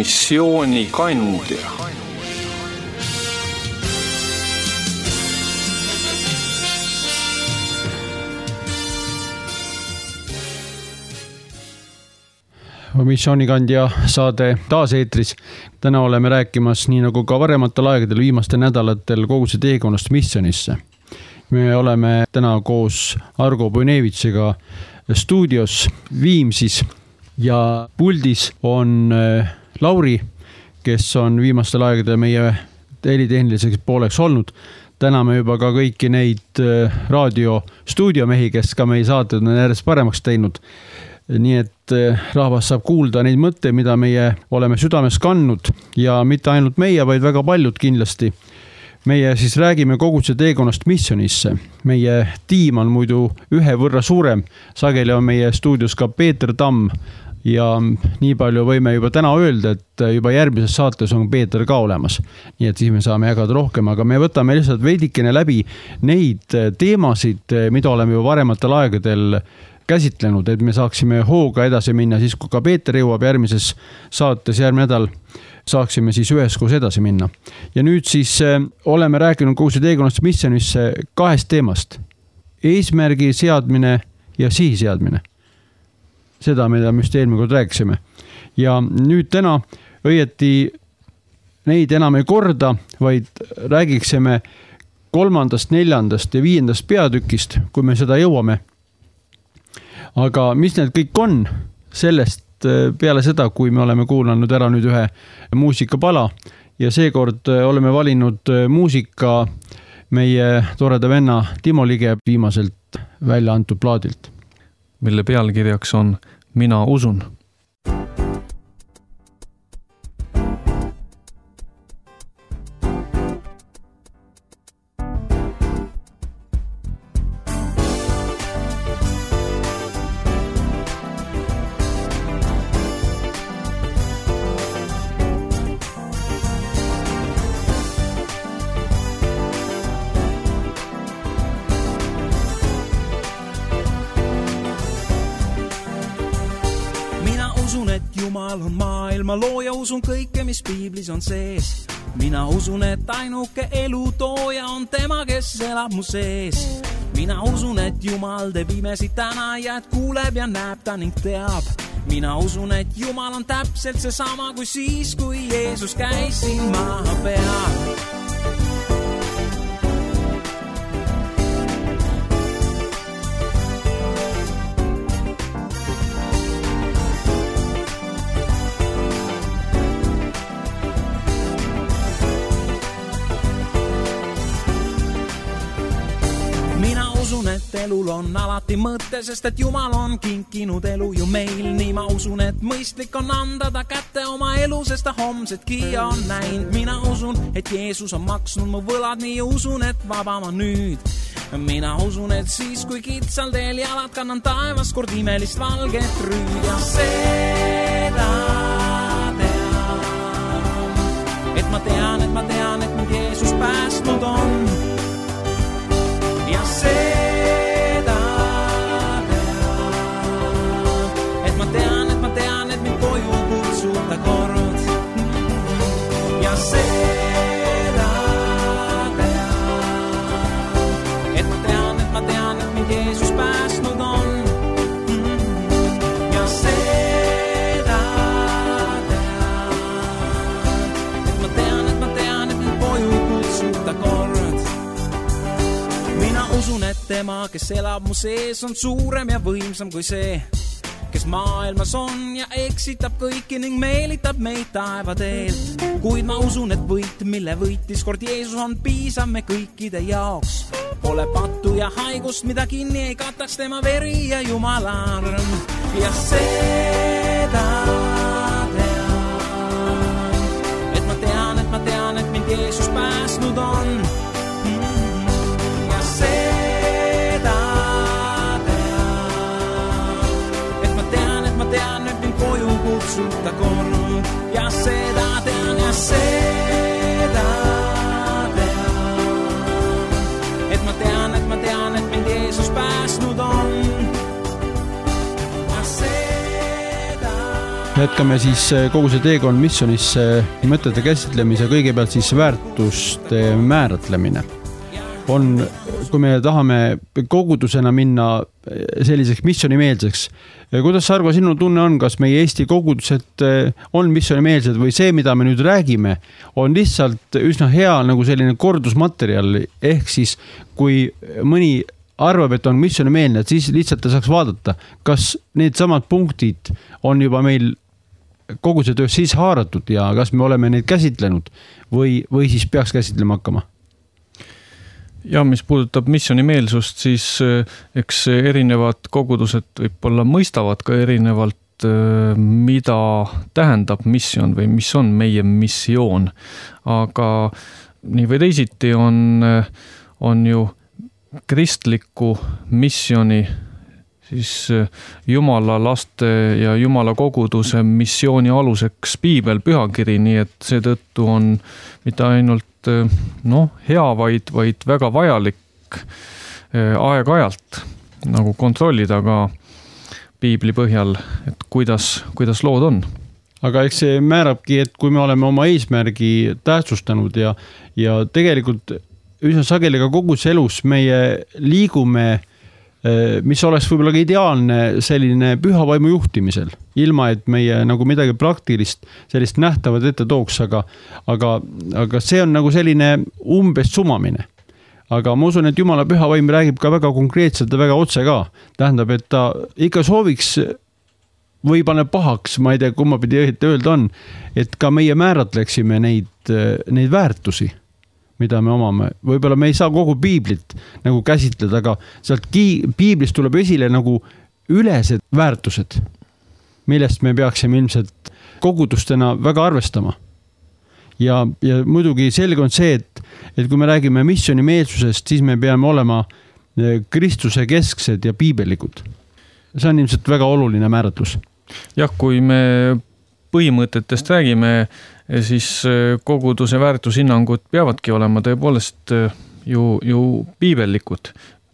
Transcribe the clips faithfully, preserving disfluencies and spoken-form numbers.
missiooni kandja. Missioonikandja saade taas eetris. Täna oleme rääkimas, nii nagu ka varematel aegadel viimastel nädalatel, koguse teekonnast missionisse. Me oleme täna koos Argo Bojnevitsiga stuudios Viimsis ja puldis on Lauri, kes on viimastel aegadel meie helitehniliseks pooleks olnud. Täname juba ka kõiki neid raadio stuudiomehi, kes ka meie saated on järjest paremaks teinud. Nii et rahvas saab kuulda neid mõtteid, mida meie oleme südames kandnud ja mitte ainult meie, vaid väga paljud kindlasti. Meie siis räägime koguse teekonnast missionisse. Meie tiim on muidu ühe võrra suurem. Sageli on meie stuudios ka Peeter Tamm ja nii palju võime juba täna öelda, et juba järgmises saates on Peeter ka olemas. Nii et siis me saame jagada rohkem, aga me võtame lihtsalt veidikene läbi neid teemasid, mida oleme juba varematel aegadel käsitlenud, et me saaksime hooga edasi minna, siis kui ka Peeter jõuab järgmises saates järgmine nädal, saaksime siis üheskoos edasi minna. Ja nüüd siis oleme rääkinud koguse teekonnast missionisse kahest teemast. Eesmärgi seadmine ja sihi seadmine. Seda, mida me just eelmine kord rääkisime. Ja nüüd täna õieti neid enam ei korda, vaid räägiksime kolmandast, neljandast ja viiendast peatükist, kui me seda jõuame. Aga mis need kõik on sellest peale seda, kui me oleme kuulanud ära nüüd ühe muusikapala ja seekord oleme valinud muusika meie toreda venna Timo Lige viimaselt välja antud plaadilt, mille pealkirjaks on Mina usun. Looja usun kõike, mis piiblis on sees. Mina usun, et ainuke elu tooja on tema, kes elab mu sees. Mina usun, et Jumal teeb imesid täna ja et kuuleb ja näeb ta ning teab. Mina usun, et Jumal on täpselt see sama kui siis, kui Jeesus käis siin maa peal. Et elul on alati mõte, sest et Jumal on kinkinud elu ju meil. Nii ma usun, et mõistlik on anda ta kätte oma elu, sest ta homsetki on näinud. Mina usun, et Jeesus on maksnud mu võlad, nii usun, et vaba ma nüüd. Mina usun, et siis kui kitsal teel jalad kannan taevas kord imelist valget rüüd ja seda tean. Et ma tean, et ma tean, et mind Jeesus päästnud on ja see tean, et ma tean, et mind koju kutsuda kord ja seda tean, et ma tean, et ma tean, et mind Jeesus päästnud on ja seda tean, et ma tean, et ma tean, et mind koju kutsuda kord. Mina usun, et tema, kes elab mu sees, on suurem ja võimsam kui see, kes maailmas on ja eksitab kõiki ning meelitab meid taeva teelt. Kuid ma usun, et võit, mille võitis kord Jeesus, on piisav me kõikide jaoks. Pole pattu ja haigust, mida kinni ei kataks tema veri ja Jumala arm. Ja seda tean, et ma tean, et ma tean, et mind Jeesus päästnud on ja seda tean, et mind koju kutsuda kord ja seda tean ja seda tean, et ma tean, et ma tean, et mind Jeesus päästnud on ja seda jätkame siis kogu see teekond missionisse mõtete käsitlemise, kõigepealt siis väärtuste määratlemine. On, kui me tahame kogudusena minna selliseks missionimeelseks, kuidas Argo sinu tunne on, kas meie Eesti kogudused on missionimeelsed või see, mida me nüüd räägime, on lihtsalt üsna hea nagu selline kordusmaterjal, ehk siis kui mõni arvab, et on missionimeelne, et siis lihtsalt ta saaks vaadata, kas need samad punktid on juba meil kogu see töös siis haaratud ja kas me oleme neid käsitlenud või, või siis peaks käsitlema hakkama? Ja mis puudutab missionimeelsust, siis eks erinevad kogudused võib-olla mõistavad ka erinevalt, mida tähendab missioon või mis on meie missioon. Aga nii või teisiti on, on ju kristliku missioni siis Jumala laste ja Jumala koguduse missiooni aluseks piibel, pühakiri, nii et seetõttu on mitte ainult no, hea, vaid, vaid väga vajalik aeg-ajalt nagu kontrollida ka piibli põhjal, et kuidas, kuidas lood on. Aga eks see määrabki, et kui me oleme oma eesmärgi tähtsustanud ja, ja tegelikult üsna sageli ka kogu see elus meie liigume, mis oleks võib-olla ka ideaalne selline püha vaimu juhtimisel, ilma et meie nagu midagi praktilist sellist nähtavat ette tooks, aga, aga, aga see on nagu selline umbes sumamine. Aga ma usun, et Jumala püha vaim räägib ka väga konkreetselt ja väga otse ka. Tähendab, et ta ikka sooviks või paneb pahaks, ma ei tea, kumma pidi õieti öelda on, et ka meie määratleksime neid, neid väärtusi, mida me omame. Võib-olla me ei saa kogu piiblit nagu käsitleda, aga sealt piiblist tuleb esile nagu ülesed väärtused, millest me peaksime ilmselt kogudustena väga arvestama. Ja, ja muidugi selge on see, et, et kui me räägime missionimeelsusest, siis me peame olema Kristuse kesksed ja piibellikud. See on ilmselt väga oluline määratlus. Jah, kui me põhimõtetest räägime, siis koguduse väärtushinnangud peavadki olema tõepoolest ju, ju piibellikud,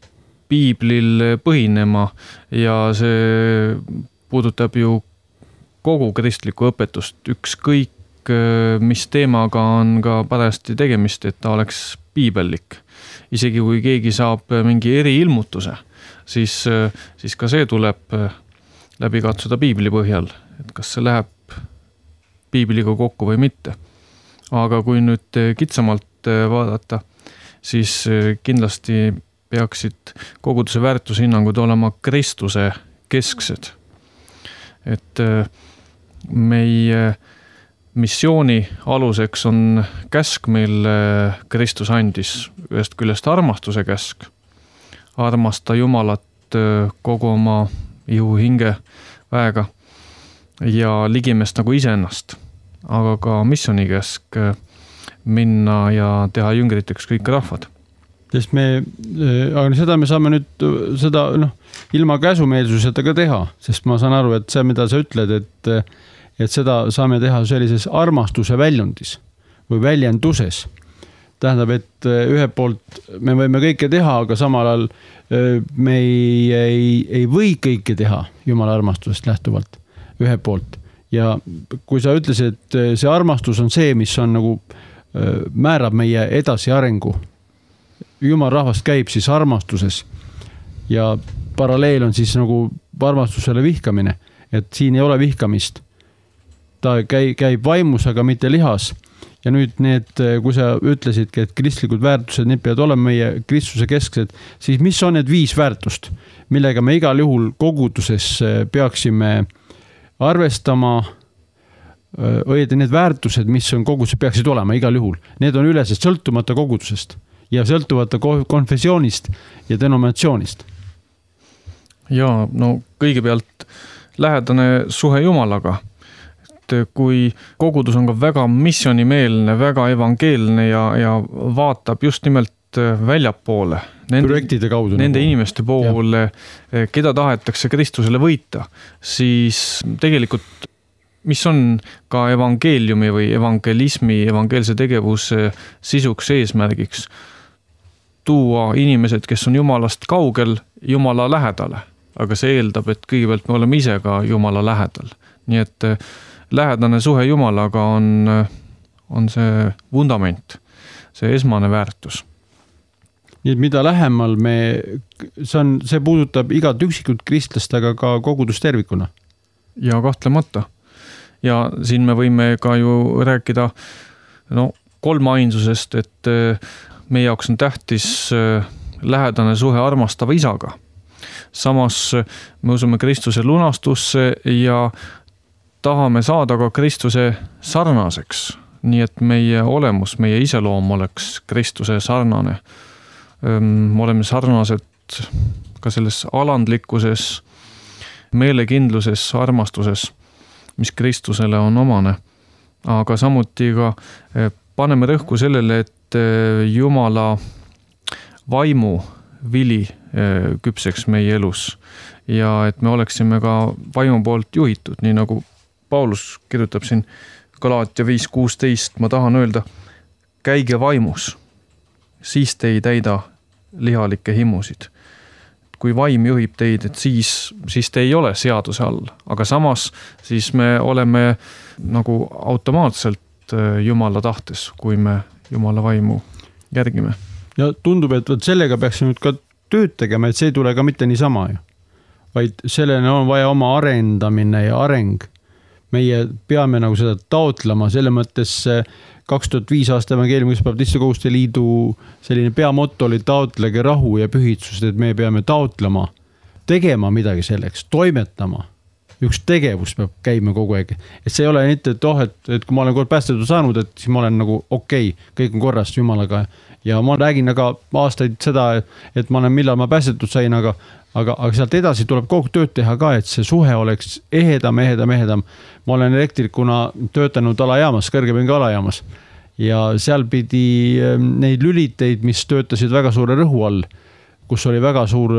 piiblil põhinema ja see puudutab ju kogu kristlikku õpetust, ükskõik mis teemaga on ka parajasti tegemist, et ta oleks piibellik. Isegi kui keegi saab mingi eriilmutuse, siis, siis ka see tuleb läbi katsuda piibli põhjal, et kas see läheb piibliga kokku või mitte. Aga kui nüüd kitsamalt vaadata, siis kindlasti peaksid koguduse väärtushinnangud olema Kristuse kesksed. Et meie missiooni aluseks on käsk, mille Kristus andis, ühest küljest armastuse käsk. Armasta Jumalat kogu oma ihu, hinge, väega ja ligimest nagu iseennast, aga ka missiooni käsk minna ja teha jüngriteks kõik rahvad. Sest me, aga seda me saame nüüd seda noh, ilma käsumeelsuseta ka teha, sest ma saan aru, et see, mida sa ütled, et, et seda saame teha sellises armastuse väljundis või väljenduses. Tähendab, et ühe poolt me võime kõike teha, aga samal ajal me ei, ei, ei või kõike teha Jumala armastusest lähtuvalt. Ühe poolt. Ja kui sa ütlesid, et see armastus on see, mis on nagu määrab meie edasi arengu. Jumal rahvast käib siis armastuses ja paralleel on siis nagu armastusele vihkamine, et siin ei ole vihkamist. Ta käib, käib vaimus, aga mitte lihas. Ja nüüd need, kui sa ütlesidki, et kristlikud väärtused, need peavad olema meie Kristuse kesksed, siis mis on need viis väärtust, millega me igal juhul koguduses peaksime arvestama, õieti need väärtused, mis on koguduses, peaksid olema igal juhul. Need on ülesed sõltumata kogudusest ja sõltumata konfessioonist ja denominatsioonist. Ja no kõigepealt lähedane suhe Jumalaga. Et kui kogudus on ka väga missionimeelne, väga evangeelne ja, ja vaatab just nimelt väljapoole. Nende, projektide kaudu. Nende nagu inimeste poole, keda tahetakse Kristusele võita, siis tegelikult mis on ka evangeeliumi või evangelismi, evangeelse tegevuse sisuks eesmärgiks, tuua inimesed, kes on Jumalast kaugel, Jumala lähedale. Aga see eeldab, et kõigepealt me oleme ise ka Jumala lähedal. nii et lähedane suhe Jumalaga on, on see vundament, see esmane väärtus. Nii et mida lähemal me, see, on, see puudutab igat üksikut kristlast, aga ka kogudust tervikuna. Ja kahtlemata. Ja siin me võime ka ju rääkida no, kolmainsusest, et meie jaoks on tähtis lähedane suhe armastava isaga. Samas me usume Kristuse lunastusse ja tahame saada ka Kristuse sarnaseks, nii et meie olemus, meie iseloom oleks Kristuse sarnane. Me oleme sarnased ka selles alandlikkuses, meelekindluses, armastuses, mis Kristusele on omane. Aga samuti ka paneme rõhku sellele, et Jumala vaimu vili küpseks meie elus ja et me oleksime ka vaimu poolt juhitud, nii nagu Paulus kirjutab siin Galaatia viis kuusteist, ma tahan öelda, käige vaimus, siis te ei täida lihalikke himusid. Kui vaim juhib teid, et siis, siis te ei ole seaduse all, aga samas siis me oleme nagu automaatselt Jumala tahtes, kui me Jumala vaimu järgime. Ja tundub, et sellega peaks nüüd ka tööd tegema, et see ei tule ka mitte niisama ju, vaid sellele on vaja oma arendamine ja areng. Meie peame nagu seda taotlema, selle mõttes kaks tuhat viis aasta evangeeliumis Baptiste Koguduste Liidu selline peamotto oli taotlege rahu ja pühitsust, et me peame taotlema, tegema midagi selleks, toimetama. Üks tegevus peab käima kogu aeg. Et see ei ole mitte, et, oh, et, et kui ma olen kord päästetud saanud, et siis ma olen nagu okei, okay, kõik on korras Jumalaga. Ja ma räägin aga aastaid seda, et ma olen millal ma päästetud sain, aga, aga, aga sealt edasi tuleb kogu tööd teha ka, et see suhe oleks ehedam, ehedam, ehedam. Ma olen elektrikuna töötanud alajaamas, kõrgepinge alajaamas ja seal pidi neid lüliteid, mis töötasid väga suure rõhu all, kus oli väga suur,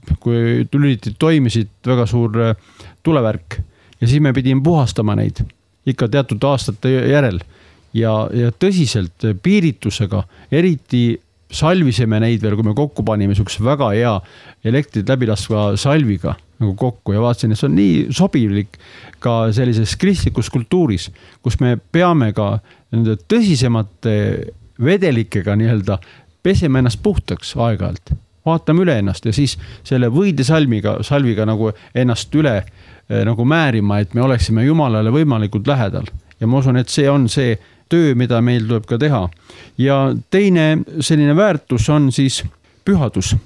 kui lülitid toimisid, väga suur tulevärk ja siis me pidime puhastama neid ikka teatud aastate järel ja, ja tõsiselt piiritusega, eriti salvisime neid veel, kui me kokku panime sukse väga hea elektrit läbilastva salviga nagu kokku ja vaatasin, et see on nii sobivlik ka sellises kristlikus kultuuris, kus me peame ka nende tõsisemate vedelikega nii-öelda peseme ennast puhtaks aeg-ajalt. Vaatame üle ennast ja siis selle võidesalmiga, salviga nagu ennast üle nagu määrima, et me oleksime Jumalale võimalikult lähedal. Ja ma usun, et see on see töö, mida meil tuleb ka teha. Ja teine selline väärtus on siis pühadus.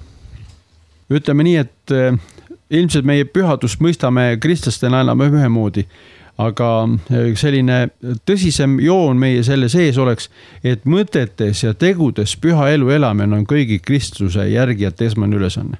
Ütleme nii, et ilmselt meie pühadus mõistame kristlastena enam ühemoodi, aga selline tõsisem joon meie selle sees oleks, et mõtetes ja tegudes püha elu elamine on kõigi kristluse järgijate esmane ülesanne.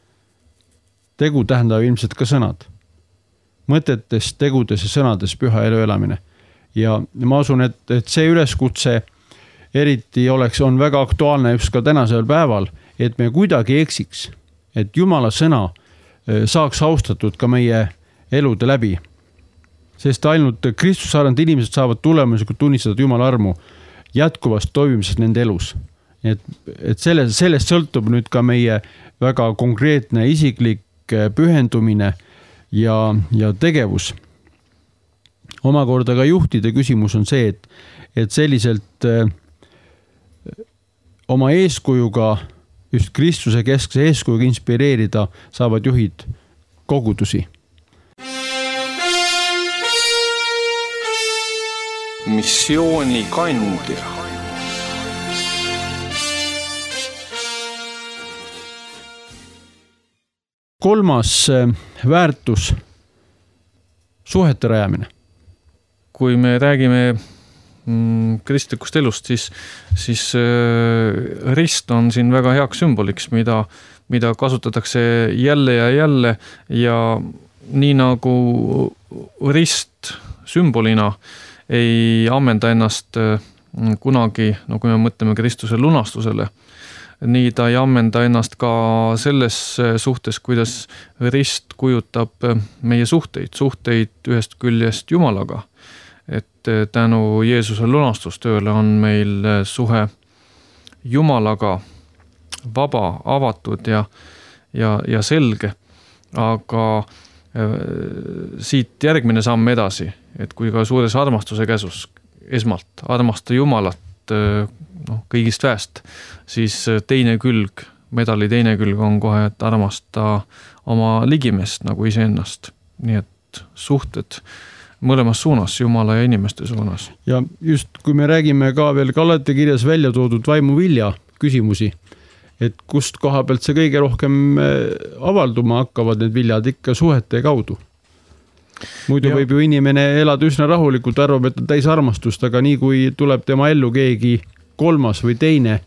Tegu tähendab ilmselt ka sõnad. Mõtetes, tegudes ja sõnades püha elu elamine. Ja ma usun, et, et see üleskutse eriti oleks, on väga aktuaalne just ka tänasel päeval, et me kuidagi eksiks, et Jumala sõna saaks austatud ka meie elude läbi. Sest ainult Kristus arvanud inimesed saavad tulemuslikult tunnistada Jumala armu jätkuvast toimimisest nende elus. Et, et sellest, sellest sõltub nüüd ka meie väga konkreetne isiklik pühendumine ja, ja tegevus. Omakorda ka juhtide küsimus on see, et, et selliselt äh, oma eeskujuga, just Kristuse keskse eeskujuga inspireerida saavad juhid kogudusi. Missiooni kandja. Kolmas väärtus, suhete rajamine. Kui me räägime mm, kristlikust elust, siis, siis äh, rist on siin väga heaks sümboliks, mida, mida kasutatakse jälle ja jälle ja nii nagu rist sümbolina ei ammenda ennast kunagi, no kui me mõtleme Kristuse lunastusele, nii ta ei ammenda ennast ka selles suhtes, kuidas rist kujutab meie suhteid, suhteid ühest küljest Jumalaga. Et tänu Jeesuse lunastustööle on meil suhe Jumalaga vaba, avatud ja, ja, ja selge, aga siit järgmine samm edasi, et kui ka suures armastuse käsus esmalt armasta Jumalat noh, kõigist väest, siis teine külg, medali teine külg on kohe, et armasta oma ligimest nagu iseennast. Nii et suhted mõlemas suunas, Jumala ja inimeste suunas. Ja just kui me räägime ka veel Galate kirjas välja toodud vaimu vilja küsimusi, et kust koha pealt see kõige rohkem avalduma hakkavad need viljad ikka suhete kaudu. Muidu ja. Võib ju inimene elada üsna rahulikult, arvab, et on täis armastust, aga nii kui tuleb tema ellu keegi kolmas või teine,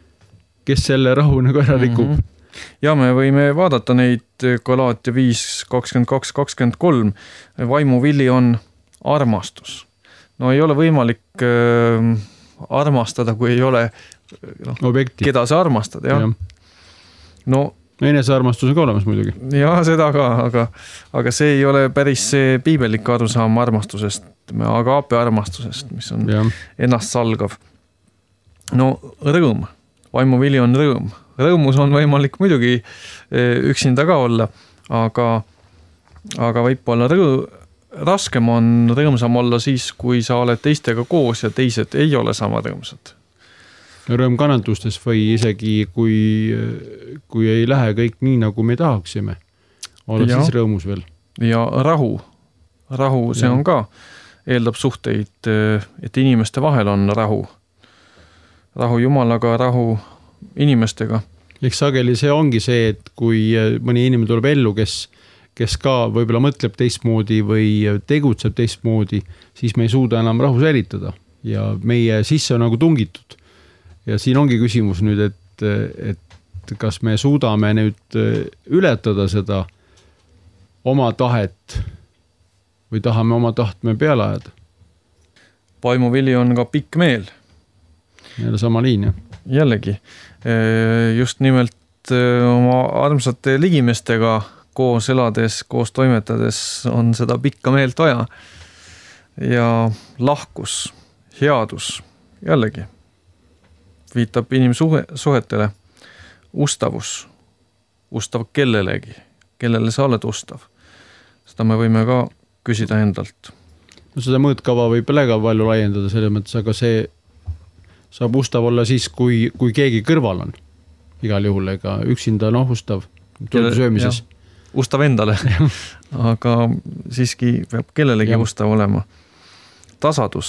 kes selle rahu nagu ära rikub. Mm-hmm. Ja me võime vaadata neid Galaatia viis kakskümmend kaks kakskümmend kolm. Vaimu vili on armastus. No ei ole võimalik äh, armastada, kui ei ole no, objekti, keda sa armastad. Ja. Ja. No, enesearmastus on ka olemas muidugi. Ja seda ka, aga, aga see ei ole päris see piibellik arusaam armastusest, agaape armastusest, mis on ja. Ennast salgav. No rõõm, vaimu vili on rõõm. Rõõmus on võimalik muidugi üksinda ka olla, aga, aga võib olla rõõ, raskem on rõõmsam olla siis, kui sa oled teistega koos ja teised ei ole sama rõõmsad. Rõõm kannatustes või isegi kui, kui ei lähe kõik nii, nagu me tahaksime. Olla ja. Siis rõõmus veel. Ja rahu. Rahu, see ja. On ka, eeldab suhteid, et inimeste vahel on rahu. Rahu Jumalaga, rahu inimestega. Eks sageli see ongi see, et kui mõni inimene tuleb ellu, kes, kes ka võib-olla mõtleb teistmoodi või tegutseb teistmoodi, siis me ei suuda enam rahu säilitada ja meie sisse on nagu tungitud. Ja siin ongi küsimus nüüd, et, et kas me suudame nüüd ületada seda oma tahet või tahame oma tahtme peale ajada. Vaimu vili on ka pikk meel. Jälle sama liin, jah. Jällegi, just nimelt oma armsate ligimestega koos elades, koos toimetades on seda pikka meelt vaja. Ja lahkus, headus, jällegi, viitab inimsuhetele. Ustavus, ustav kellelegi, kellele sa oled ustav. Seda me võime ka küsida endalt. No seda mõõtkava võib väga palju laiendada selles mõttes, aga see saab ustav olla siis, kui, kui keegi kõrval on. Igal juhul, ega üksinda on ustav söömises. Ustav endale, aga siiski peab kellelegi ja. Ustav olema. Tasadus.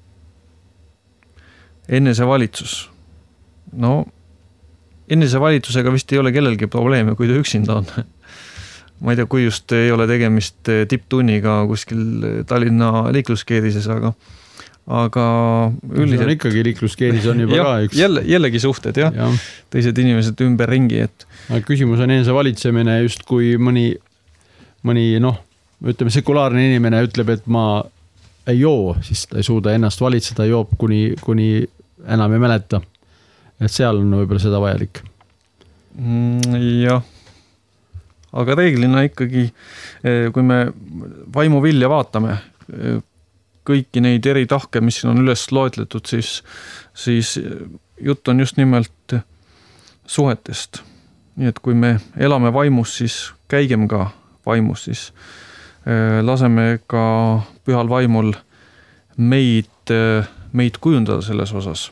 Enesevalitsus. No, enesevalitsusega vist ei ole kellelgi probleeme, kui ta üksinda on. Ma ei tea, kui just ei ole tegemist tipptunniga kuskil Tallinna liikluskeerises, aga aga üldiselt... See on ikkagi liikluskeeris on juba ja, ka üks. Jälle, jällegi suhted, jah. Ja. Teised inimesed ümber ringi, et... Aga küsimus on enese valitsemine just kui mõni, mõni noh, ütleme, sekulaarne inimene ütleb, et ma ei joo, siis ta ei suuda ennast valitseda, joob kuni, kuni enam ei mäleta. Et seal on võib-olla seda vajalik. Mm, jah. Aga reeglina ikkagi, kui me vaimu vilja vaatame, kõiki neid eri tahke, mis siin on üles loetletud, siis, siis jutt on just nimelt suhetest. Nii et kui me elame vaimus, siis käigem ka vaimus, siis laseme ka pühal vaimul meid, meid kujundada selles osas.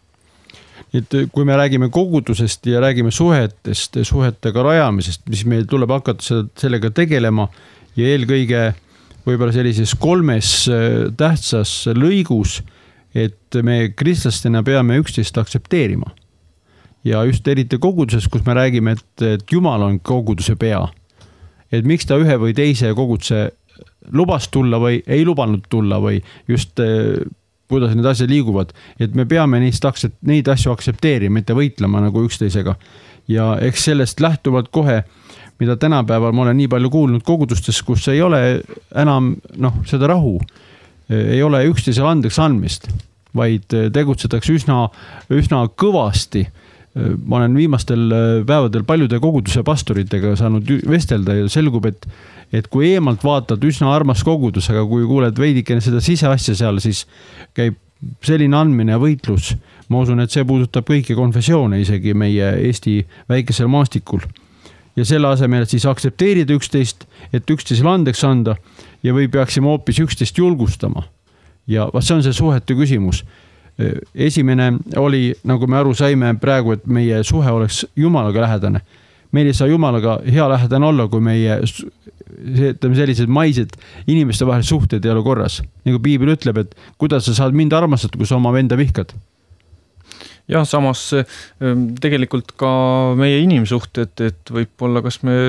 Et kui me räägime kogudusest ja räägime suhetest, suhetega rajamisest, mis meil tuleb hakata sellega tegelema ja eelkõige võib-olla sellises kolmes tähtsas lõigus, et me kristlastena peame üksteist aktsepteerima. Ja just eriti koguduses, kus me räägime, et, et Jumal on koguduse pea. Et miks ta ühe või teise koguduse lubas tulla või ei lubanud tulla või just kuidas need asjad liiguvad. Et me peame neist, neid asju aktsepteerima, mitte võitlema nagu üksteisega. Ja eks sellest lähtuvalt kohe mida tänapäeval ma olen nii palju kuulnud kogudustes, kus ei ole enam noh, seda rahu, ei ole üksteisele andeks andmist, vaid tegutsetakse üsna, üsna kõvasti. Ma olen viimastel päevadel paljude koguduse pastoritega saanud vestelda ja selgub, et, et kui eemalt vaatad üsna armas kogudus, aga kui kuuled veidikene seda siseasja seal, siis käib selline andmine ja võitlus. Ma usun, et see puudutab kõiki konfessioone isegi meie Eesti väikesel maastikul. ja selle asemel, et siis aktsepteerida üksteist, et üksteisele andeks anda ja või peaksime hoopis üksteist julgustama. Ja see on see suhete küsimus. Esimene oli, nagu me aru saime praegu, et meie suhe oleks Jumalaga lähedane. Meil ei saa Jumalaga hea lähedane olla, kui meie sellised maised inimeste vahel suhted ei ole korras. Nagu Piibel ütleb, et kuidas sa saad mind armastada, kui sa oma venda vihkad. Jah, samas tegelikult ka meie inimsuhted, et võib olla, kas me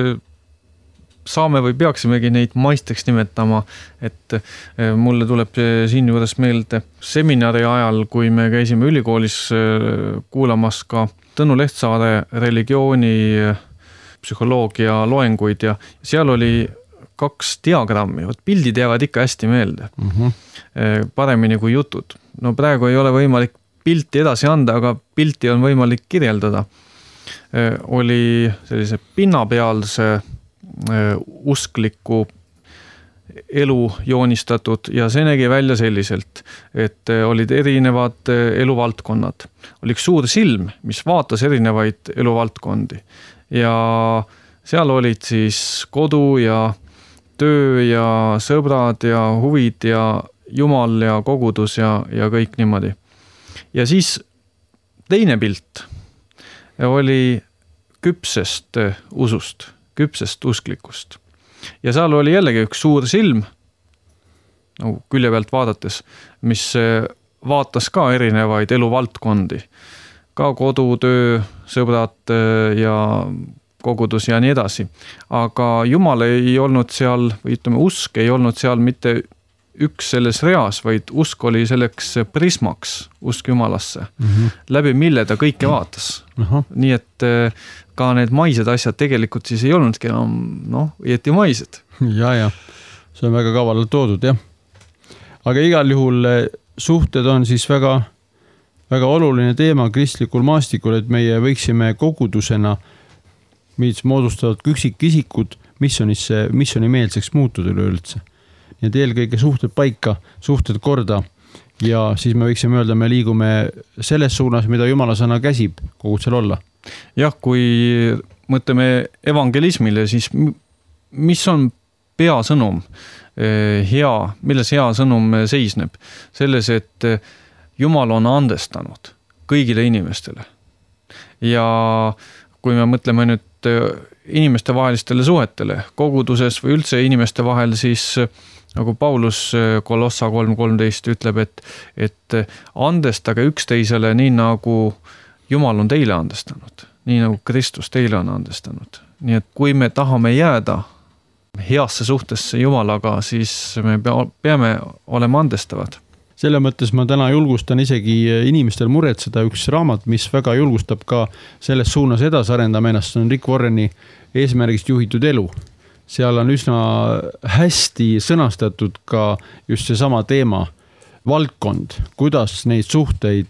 saame või peaksimegi neid maisteks nimetama, et mulle tuleb siin juures meelde seminari ajal, kui me käisime ülikoolis kuulamas ka Tõnu Lehtsaare religiooni psühholoogia loenguid ja seal oli kaks diagrammi, vot pildid jäävad ikka hästi meelde, mm-hmm. paremini kui jutud. No praegu ei ole võimalik pilti edasi anda, aga pilti on võimalik kirjeldada. Oli sellise pinnapealse uskliku elu joonistatud ja see nägi välja selliselt, et olid erinevad eluvaldkonnad. Oli üks suur silm, mis vaatas erinevaid eluvaldkondi ja seal olid siis kodu ja töö ja sõbrad ja huvid ja Jumal ja kogudus ja, ja kõik niimoodi. Ja siis teine pilt oli küpsest usust, küpsest usklikust. Ja seal oli jällegi üks suur silm, no, külje pealt vaadates, mis vaatas ka erinevaid eluvaldkondi. Ka kodu, töö, sõbrad ja kogudus ja nii edasi. Aga Jumal ei olnud seal, või ütleme, usk ei olnud seal mitte üks selles reas, vaid usk oli selleks prismaks, usk Jumalasse, mm-hmm. läbi mille ta kõike vaatas. Uh-huh. Nii et ka need maised asjad tegelikult siis ei olnudki enam, noh, õieti maised. Ja, ja, see on väga kavalalt toodud, jah. Aga igal juhul suhted on siis väga, väga oluline teema kristlikul maastikul, et meie võiksime kogudusena, mis moodustavad üksikisikud, missionisse, missionimeelseks muutuda üleüldse. Ja eelkõige suhted paika, suhted korda ja siis me võiksime öelda, me liigume selles suunas, mida Jumala sõna käsib kogudusel olla. Jah, kui mõtleme evangelismile, siis mis on peasõnum hea, milles hea sõnum seisneb? Selles, et Jumal on andestanud kõigile inimestele. Ja kui me mõtleme nüüd inimeste vahelistele suhetele, koguduses või üldse inimeste vahel, siis nagu Paulus Kolossa kolm kolmteist ütleb, et, et andestage üksteisele nii nagu Jumal on teile andestanud, nii nagu Kristus teile on andestanud. Nii et kui me tahame jääda heasse suhtesse Jumalaga, siis me peame olema andestavad. Selle mõttes ma täna julgustan isegi inimestel muretseda üks raamat, mis väga julgustab ka selles suunas edasi arendama ennast, on Rick Warreni Eesmärgist juhitud elu. Seal on üsna hästi sõnastatud ka just see sama teema, valdkond, kuidas neid suhteid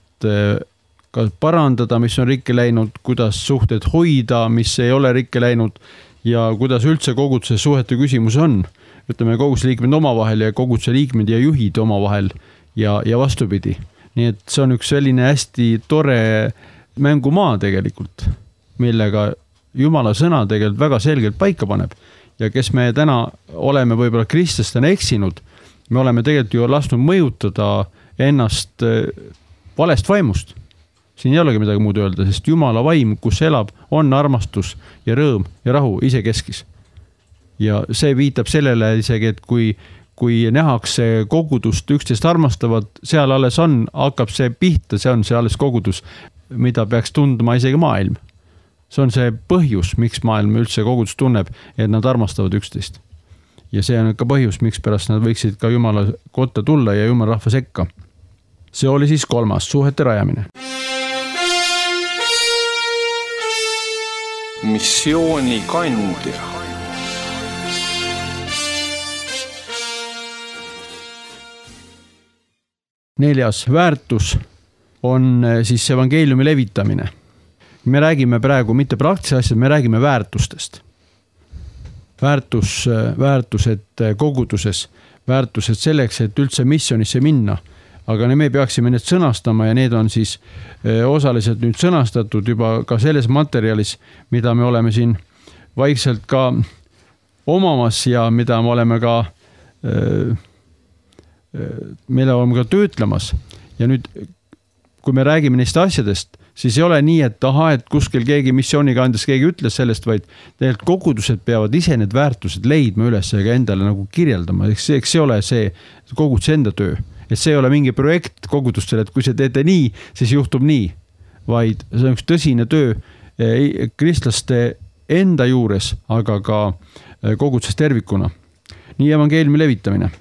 ka parandada, mis on rikke läinud, kuidas suhteid hoida, mis ei ole rikke läinud ja kuidas üldse koguduse suhete küsimus on. Ütleme koguduse liikmed omavahel ja koguduse liikmed ja juhid omavahel ja, ja vastupidi. Nii et see on üks selline hästi tore mängumaa tegelikult, millega Jumala sõna tegelikult väga selgelt paika paneb. Ja kes me täna oleme võib-olla kristlastena eksinud, me oleme tegelikult ju lasknud mõjutada ennast valest vaimust. Siin ei olegi midagi muud öelda, sest Jumala vaim, kus elab, on armastus ja rõõm ja rahu isekeskis. Ja see viitab sellele isegi, et kui, kui nähakse kogudust üksteist armastavat, seal alles on, hakkab see pihta, see on see alles kogudus, mida peaks tundma isegi maailm. See on see põhjus, miks maailm üldse kogudus tunneb, et nad armastavad üksteist. Ja see on ka põhjus, miks pärast nad võiksid ka Jumala kotta tulla ja Jumala rahva sekka. See oli siis kolmas, suhete rajamine. Missiooni kandja. Neljas väärtus on siis evangeeliumi levitamine. Me räägime praegu mitte praktilisi asjad, me räägime väärtustest. Väärtus, väärtused koguduses, väärtused selleks, et üldse missionisse minna. Aga me peaksime need sõnastama ja need on siis osaliselt nüüd sõnastatud juba ka selles materjalis, mida me oleme siin vaikselt ka omamas ja mida me oleme ka, mille oleme ka töötlemas. Ja nüüd, kui me räägime neist asjadest, siis ei ole nii, et aha, et kuskil keegi missiooniga andes keegi ütles sellest, vaid tegelikult kogudused peavad ise need väärtused leidma üles ja endale nagu kirjeldama. Eks see, eks see ole see koguduse enda töö. Et see ei ole mingi projekt kogudustele, et kui see teete nii, siis juhtub nii. Vaid see on üks tõsine töö kristlaste enda juures, aga ka koguduses tervikuna. Nii evangeeliumi levitamine.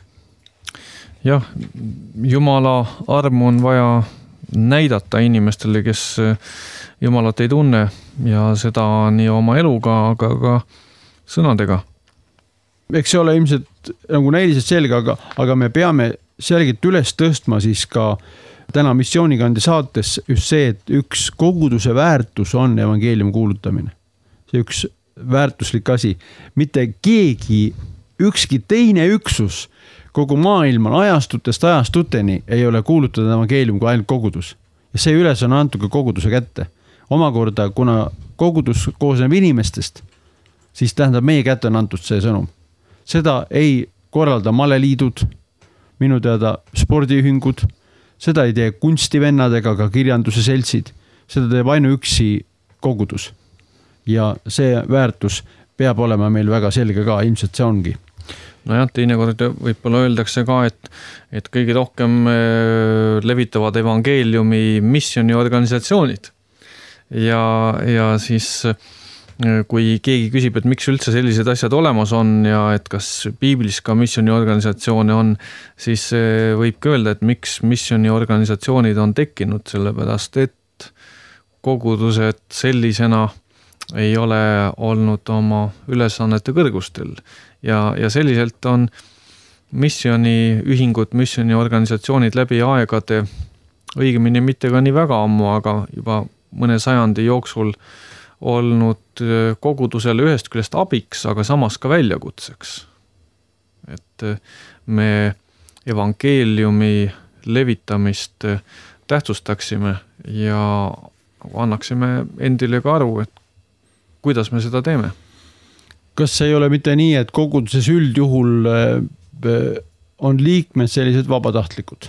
Jah, Jumala armu on vaja näidata inimestele, kes Jumalat ei tunne ja seda nii oma eluga, aga ka sõnadega. Eks see ole ilmselt nagu näiliselt selge, aga, aga me peame selgelt üles tõstma siis ka täna missioonikandi saates just see, et üks koguduse väärtus on evangeeliumi kuulutamine. See üks väärtuslik asi. Mitte keegi, ükski teine üksus kogu maailma ajastutest ajastuteni ei ole kuulutada evangeelium kui ainult kogudus. Ja see üles on antud ka koguduse kätte. Omakorda, kuna kogudus koosneb inimestest, siis tähendab meie kätte on antud see sõnum. Seda ei korralda maleliidud, minu teada spordiühingud, seda ei tee kunstivennad ega ka kirjanduse seltsid, seda teeb ainuüksi kogudus. Ja see väärtus peab olema meil väga selge ka, ilmselt see ongi. No jah, teinekord võib-olla öeldakse ka, et, et kõige rohkem levitavad evangeeliumi missioniorganisatsioonid. Ja, ja siis kui keegi küsib, et miks üldse sellised asjad olemas on ja et kas piiblis ka missioniorganisatsioone on, siis võibki öelda, et miks missioniorganisatsioonid on tekkinud, sellepärast et kogudused sellisena ei ole olnud oma ülesannete kõrgustel. Ja, ja selliselt on missioniühingud, missioniorganisatsioonid läbi aegade, õigemini mitte ka nii väga ammu, aga juba mõne sajandi jooksul olnud kogudusele ühest küljest abiks, aga samas ka väljakutseks. Et me evangeeliumi levitamist tähtsustaksime ja annaksime endile ka aru, et kuidas me seda teeme. Kas ei ole mitte nii, et koguduses üldjuhul on liikmed sellised vabatahtlikud,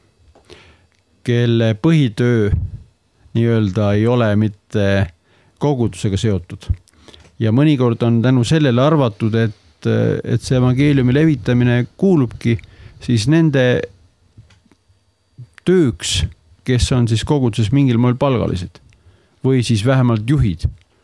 kelle põhitöö nii-öelda ei ole mitte kogudusega seotud. Ja mõnikord on tänu sellele arvatud, et, et see evangeeliumi levitamine kuulubki siis nende tööks, kes on siis koguduses mingil moel palgalised või siis vähemalt juhid.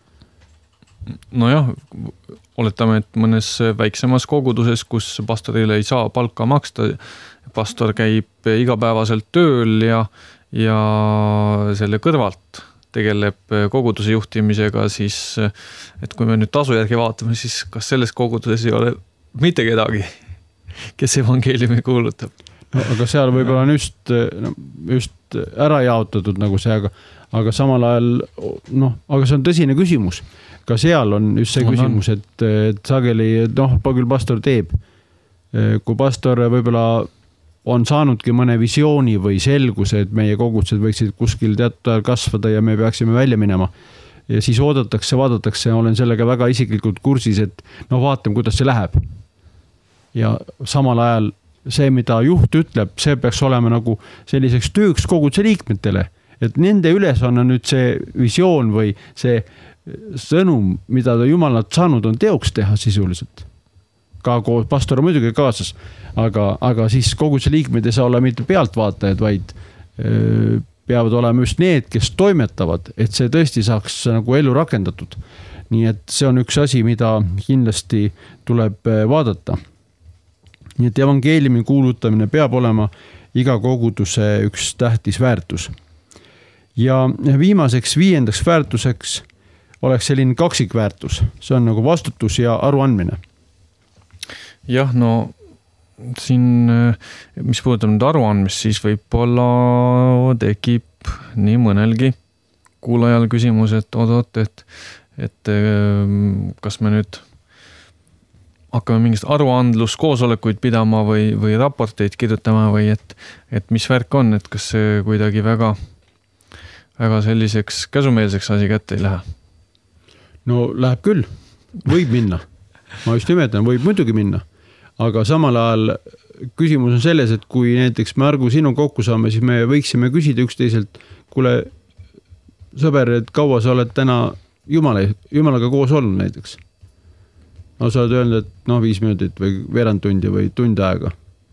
No jah, oletame, et mõnes väiksemas koguduses, kus pastorile ei saa palka maksta, pastor käib igapäevaselt tööl ja, ja selle kõrvalt tegeleb koguduse juhtimisega, siis et kui me nüüd tasu järgi vaatame, siis kas selles koguduses ei ole mitte kedagi, kes evangeeliumi kuulutab. No, aga seal võib-olla on just, just ära jaotatud nagu see, aga, aga samal ajal, noh, aga see on tõsine küsimus. Ka seal on just see küsimus, et, et sageli, noh, küll pastor teeb. Kui pastor võib-olla on saanudki mõne visiooni või selguse, et meie kogudused võiksid kuskil teatud ajal kasvada ja me peaksime välja minema. Ja siis oodatakse, vaadatakse, olen sellega väga isiklikult kursis, et no vaatame, kuidas see läheb. Ja samal ajal see, mida juht ütleb, see peaks olema nagu selliseks tööks koguduse liikmetele. Et nende üles on nüüd see visioon või see sõnum, mida ta Jumalat saanud on teoks teha sisuliselt. Ka koos pastor muidugi kaasas, aga, aga siis koguduse liikmed ei saa olla mitte pealtvaatajad, vaid öö, peavad olema just need, kes toimetavad, et see tõesti saaks nagu elu rakendatud. Nii et see on üks asi, mida kindlasti tuleb vaadata. Nii et evangeeliumi kuulutamine peab olema iga koguduse üks tähtis väärtus. Ja viimaseks viiendaks väärtuseks oleks selline kaksikväärtus. See on nagu vastutus ja aruandmine. Jah, no siin, mis puudutab nüüd aruandmist, siis võib-olla tekib nii mõnelgi kuulajal küsimus, et oot-oot, et, et kas me nüüd hakkame mingist aruandluskoosolekuid pidama või, või raporteid kirjutama või et, et mis värk on, et kas see kuidagi väga, väga selliseks käsumeelseks asi kätte ei lähe? No läheb küll. võib minna. Ma just nimetan, võib muidugi minna. Aga samal ajal küsimus on selles, et kui näiteks me Argu sinu kokku saame, siis me võiksime küsida üksteiselt, kuule, sõber, et kaua sa oled täna Jumala, Jumalaga koos olnud näiteks. No sa oled öelnud, et noh, viis minutit või veerand tundi või tund aega.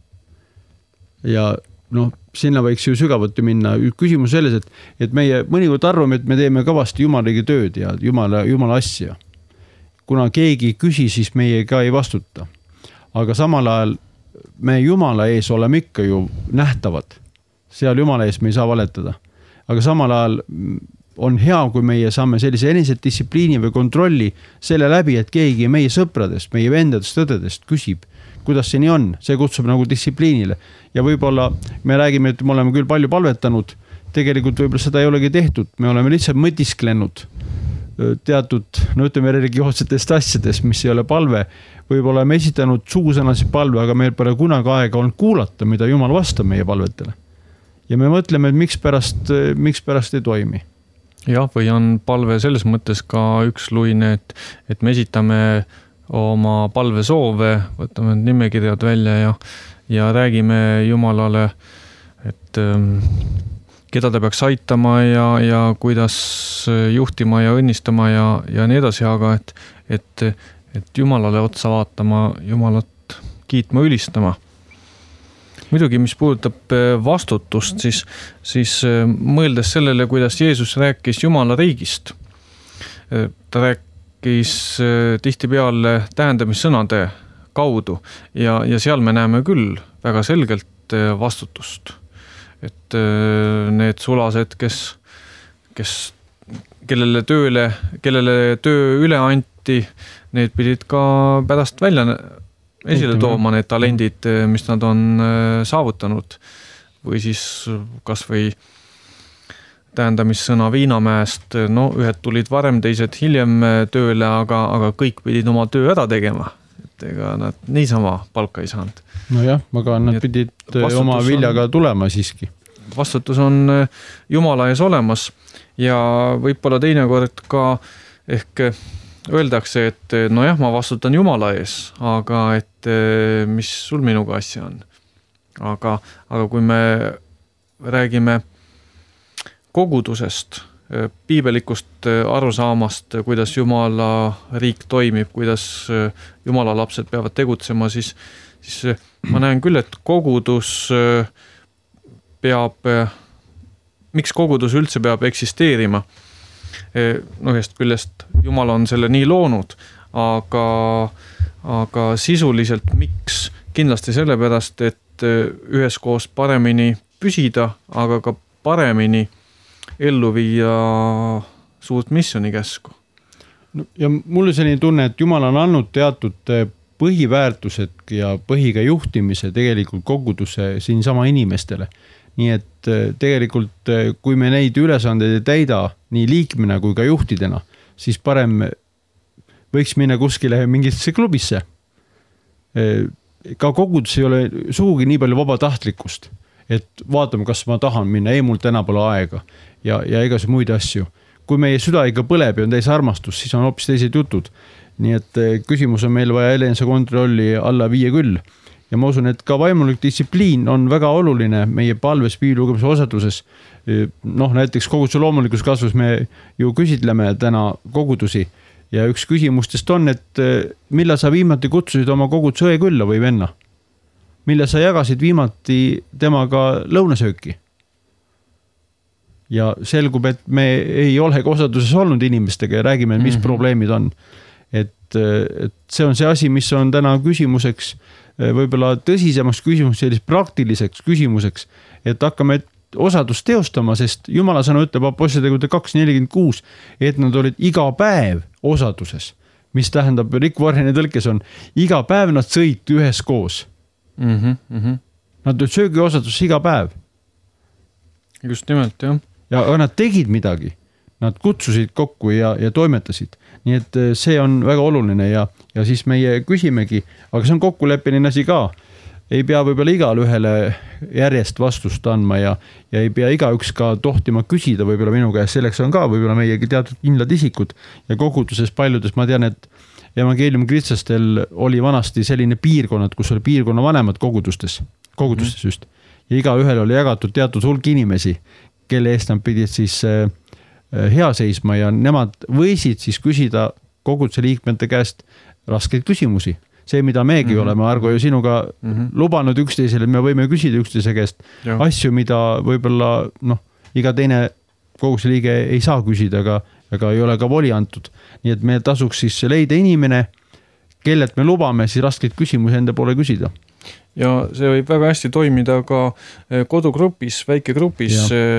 Ja noh, sinna võiks ju sügavuti minna. Küsimus selles, et, et meie mõnikord arvame, et me teeme kõvasti Jumalagi tööd ja Jumala, Jumala asja. Kuna keegi küsi, siis meie ka ei vastuta. Aga samal ajal me Jumala ees oleme ikka ju nähtavad. Seal Jumala ees me ei saa valetada. Aga samal ajal on hea, kui meie saame sellise enesedistsipliini või kontrolli selle läbi, et keegi meie sõpradest, meie vendadest, tõdedest küsib, kuidas see nii on. See kutsub nagu distsipliinile. Ja võib-olla me räägime, et me oleme küll palju palvetanud, tegelikult võib-olla seda ei olegi tehtud. Me oleme lihtsalt mõtisklenud teatud, no ütleme, religioossetest asjadest, mis ei ole palve. Võib-olla me esitanud suusõnasi palve, aga meil pole kunagi aega on kuulata, mida Jumal vastab meie palvetele. Ja me mõtleme, et miks pärast, miks pärast ei toimi. Jah, või on palve selles mõttes ka üks luine, et, et me esitame oma palvesoove, võtame nimekirjad välja ja, ja räägime Jumalale, et ähm, keda ta peaks aitama ja, ja kuidas juhtima ja õnnistama ja, ja nii edasi, aga et, et, et Jumalale otsa vaatama, Jumalat kiitma, ülistama. Muidugi, mis puudutab vastutust, siis, siis mõeldes sellele, kuidas Jeesus rääkis Jumala riigist. Ta rääkis tihti peale tähendamissõnade kaudu ja, ja seal me näeme küll väga selgelt vastutust. Et need sulased, kes, kes, kellele tööle, kellele töö üle anti, need pidid ka pärast välja esile tooma need talendid, mis nad on saavutanud. Või siis kas või tähendamissõna Viinamäest, no ühed tulid varem, teised hiljem tööle, aga, aga kõik pidid oma töö ära tegema. Et ega nad niisama palka ei saanud. No jah, aga nad pidid oma viljaga tulema siiski. Vastutus on Jumala ees olemas ja võib-olla teinekord ka ehk öeldakse, et no jah, ma vastutan Jumala ees, aga et mis sul minuga asja on. Aga, aga kui me räägime kogudusest, piibelikust arusaamast, kuidas Jumala riik toimib, kuidas Jumala lapsed peavad tegutsema, siis, siis ma näen küll, et kogudus peab, miks kogudus üldse peab eksisteerima? No ühest küljest Jumal on selle nii loonud, aga, aga sisuliselt miks? Kindlasti sellepärast, et üheskoos paremini püsida, aga ka paremini ellu viia suurt missiooni käsku. No, ja mulle selline tunne, et Jumal on andnud teatud põhiväärtused ja põhiga juhtimise tegelikult koguduse siinsama inimestele. Nii et tegelikult, kui me neid ülesandeid ei täida nii liikmena kui ka juhtidena, siis parem võiks minna kuskile mingisse klubisse. Ka kogudus ei ole sugugi nii palju vabatahtlikkust, et vaatame, kas ma tahan minna, ei mul täna pole aega ja, ja egas muid asju. Kui meie süda ikka põleb ja on täis armastus, siis on hoopis teised jutud. Nii et küsimus on meil vaja elense kontrolli alla viie küll. Ja ma usun, et ka vaimulik distsipliin on väga oluline meie palves piiblugemise osaduses. Noh, näiteks koguduse loomulikus kasvus me ju küsitleme täna kogudusi ja üks küsimustest on, et millal sa viimati kutsusid oma koguduse õe külla või venna? Millal sa jagasid viimati temaga lõunasööki? Ja selgub, et me ei olegi osaduses olnud inimestega ja räägime, mis mm-hmm. probleemid on. Et, et see on see asi, mis on täna küsimuseks, võib-olla tõsisemaks küsimus, sellis praktiliseks küsimuseks, et hakkame osadust teostama, sest Jumala sõna ütleb Apostlite kaks nelikümmend kuus, et nad olid iga päev osaduses, mis tähendab, Rick Warreni tõlkes on, iga päev nad sõid ühes koos. Mm-hmm, mm-hmm. Nad olid söögi osadus iga päev. Just nimelt, jah. Ja nad tegid midagi. Nad kutsusid kokku ja, ja toimetasid. Nii et see on väga oluline ja, ja siis meie küsimegi, aga see on kokkuleppeline asi ka. Ei pea võib-olla igal ühele järjest vastust andma ja, ja ei pea igaüks ka tohtima küsida võib-olla minu käest. Selleks on ka võib-olla meiegi teatud kindlad isikud ja koguduses paljudes ma tean, et, evangeeliumi kristlastel oli vanasti selline piirkonnad, kus oli piirkonna vanemad kogudustes, kogudustes just. Ja iga ühel oli jagatud teatud hulk inimesi, kelle eest nad pidid siis hea seisma ja nemad võisid siis küsida koguduse liikmete käest raskeid küsimusi. See, mida megi mm-hmm. oleme, Argo, ju sinuga mm-hmm. lubanud üksteisele, me võime küsida üksteise käest ja. Asju, mida võib-olla noh, iga teine koguduse liige ei saa küsida, aga, aga ei ole ka voli antud. Nii et meil tasuks siis leida inimene, kellelt me lubame siis raskeid küsimusi enda poole küsida. Ja see võib väga hästi toimida ka kodugrupis, väikegrupis,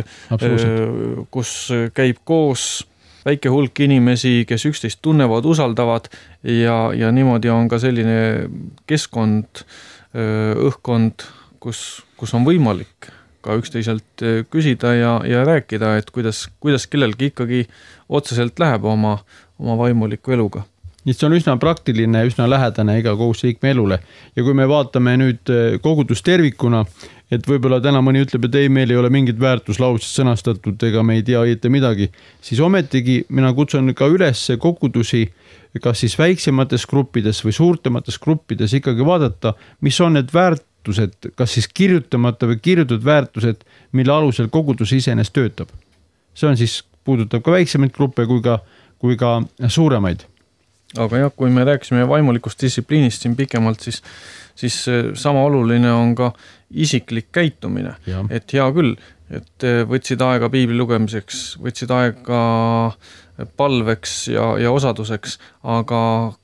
kus käib koos väike hulk inimesi, kes üksteist tunnevad, usaldavad ja, ja niimoodi on ka selline keskkond, õhkkond, kus, kus on võimalik ka üksteiselt küsida ja, ja rääkida, et kuidas, kuidas kellelgi ikkagi otseselt läheb oma, oma vaimuliku eluga. Nii see on üsna praktiline, üsna lähedane iga koguduse liikme elule. Ja kui me vaatame nüüd kogudust tervikuna, et võib-olla täna mõni ütleb, et ei, meil ei ole mingit väärtuslaused sõnastatud ega me ei tea õieti midagi, siis ometigi mina kutsun ka üles kogudusi, kas siis väiksemates gruppides või suurtemates gruppides ikkagi vaadata, mis on need väärtused, kas siis kirjutamata või kirjutatud väärtused, mille alusel kogudus iseenesest töötab. See on siis, puudutab ka väiksemaid gruppe kui ka, kui ka suuremaid. Aga jah, kui me rääkisime vaimulikust distsipliinist siin pikemalt, siis, siis sama oluline on ka isiklik käitumine. Ja. Et hea küll, et võtsid aega piibli lugemiseks, võtsid aega palveks ja, ja osaduseks, aga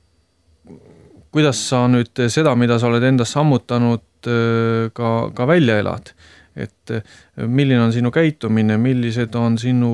kuidas sa nüüd seda, mida sa oled endas sammutanud, ka, ka välja elad? Et milline on sinu käitumine, millised on sinu,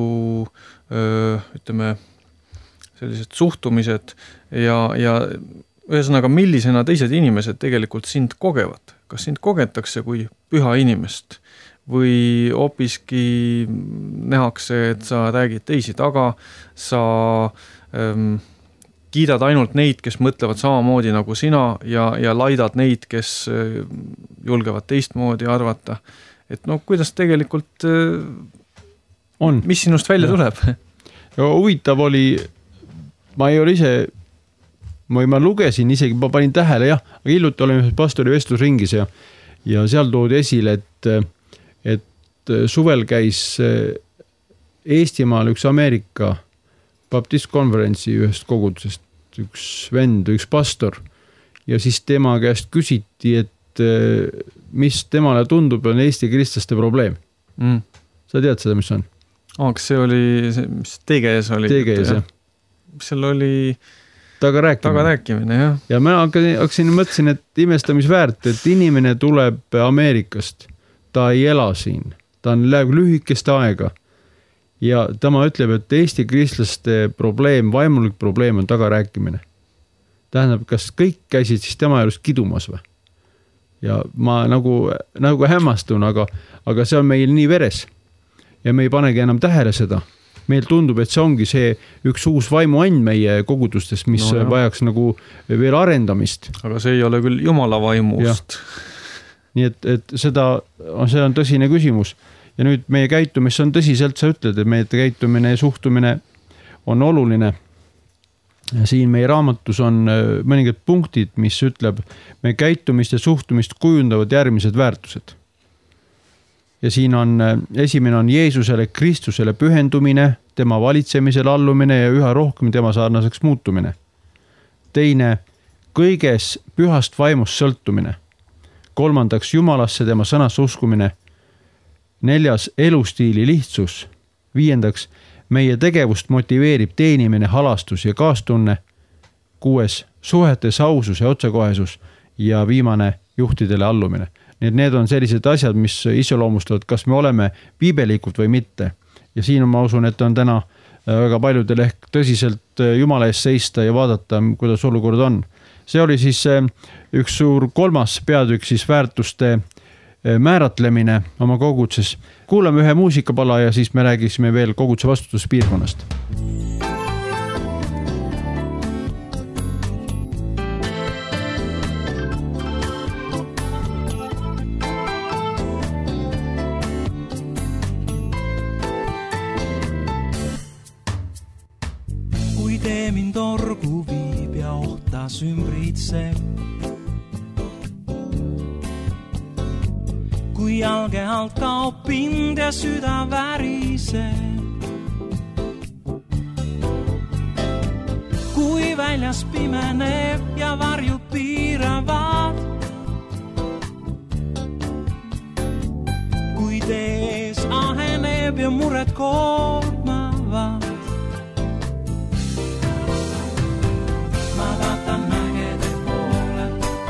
ütleme, sellised suhtumised ja, ja ühesõnaga, millisena teised inimesed tegelikult sind kogevad. Kas sind kogetakse kui püha inimest või hoopiski nähakse, et sa räägid teisi taga, sa ähm, kiidad ainult neid, kes mõtlevad samamoodi nagu sina ja, ja laidad neid, kes äh, julgevad teistmoodi arvata. Et no kuidas tegelikult äh, on, mis sinust välja ja. Tuleb? Ja huvitav oli ma ei ole ise, ma, ma lugesin isegi, ma panin tähele, jah, aga hiljuti oleme pastori vestlusringis ja, ja seal toodi esile, et, et suvel käis Eestimaal üks Ameerika baptistkonverentsi ühest kogudusest, üks vend, üks pastor ja siis tema käest küsiti, et mis temale tundub, on Eesti kristlaste probleem. Mm. Sa tead seda, mis on? Oh, kas see oli, mis T G S oli? T G S, jah. Seal oli taga rääkimine, taga rääkimine jah. Ja ma hakkasin, mõtlesin, et imestamisväärt, et inimene tuleb Ameerikast, ta ei ela siin, ta on läheb lühikest aega ja tema ütleb, et Eesti kristlaste probleem, vaimulik probleem on taga rääkimine. Tähendab, kas kõik käisid siis tema juures kidumas või? Ja ma nagu, nagu hämmastun, aga, aga see on meil nii veres ja me ei panegi enam tähele seda. Meil tundub, et see ongi see üks uus vaimuand meie kogudustes, mis no, vajaks nagu veel arendamist. Aga see ei ole küll Jumala vaimust. Nii et, et seda, see on tõsine küsimus. Ja nüüd meie käitumist on tõsiselt, sa ütled, et meie käitumine ja suhtumine on oluline. Ja siin meie raamatus on mõningad punktid, mis ütleb, meie käitumist ja suhtumist kujundavad järgmised väärtused. Ja siin on, esimene on Jeesusele, Kristusele pühendumine, tema valitsemisele allumine ja üha rohkem tema sarnaseks muutumine. Teine, kõiges pühast vaimust sõltumine. Kolmandaks, Jumalasse tema sõnasse uskumine. Neljas, elustiili lihtsus. Viiendaks, meie tegevust motiveerib teenimine, halastus ja kaastunne. Kuues, suhetes ausus ja otsekohesus ja viimane, juhtidele allumine. Nii et need on sellised asjad, mis iseloomustavad, kas me oleme piibelikud või mitte. Ja siin ma usun, et on täna väga paljudel ehk tõsiselt Jumala ees seista ja vaadata, kuidas olukord on. See oli siis üks suur kolmas peatükk, siis väärtuste määratlemine oma koguduses. Kuulame ühe muusikapala ja siis me räägisime veel koguduse vastutuspiirkonnast. Tee mind orgu viib ja ohta taas ümbritseb. Kui jalge alt kaob pind ja süda väriseb. Kui väljas pimeneb ja varjud piiravad. Kui tees aheneb ja mured koormavad. Ma vaatan mägede poole.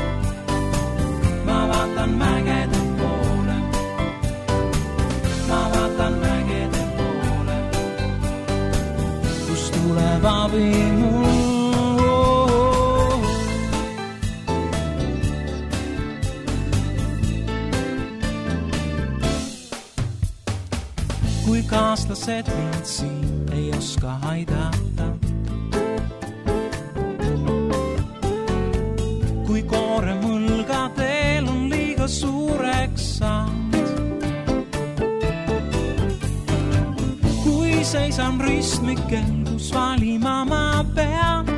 Ma vaatan mägede poole. Ma vaatan mägede poole. Kus tuleb abi mul. Kui kaaslased mind siin ei oska aidata. Kui koore mõlgadel on liiga suureks saanud. Kui seisan ristmikel, kus valima ma pean.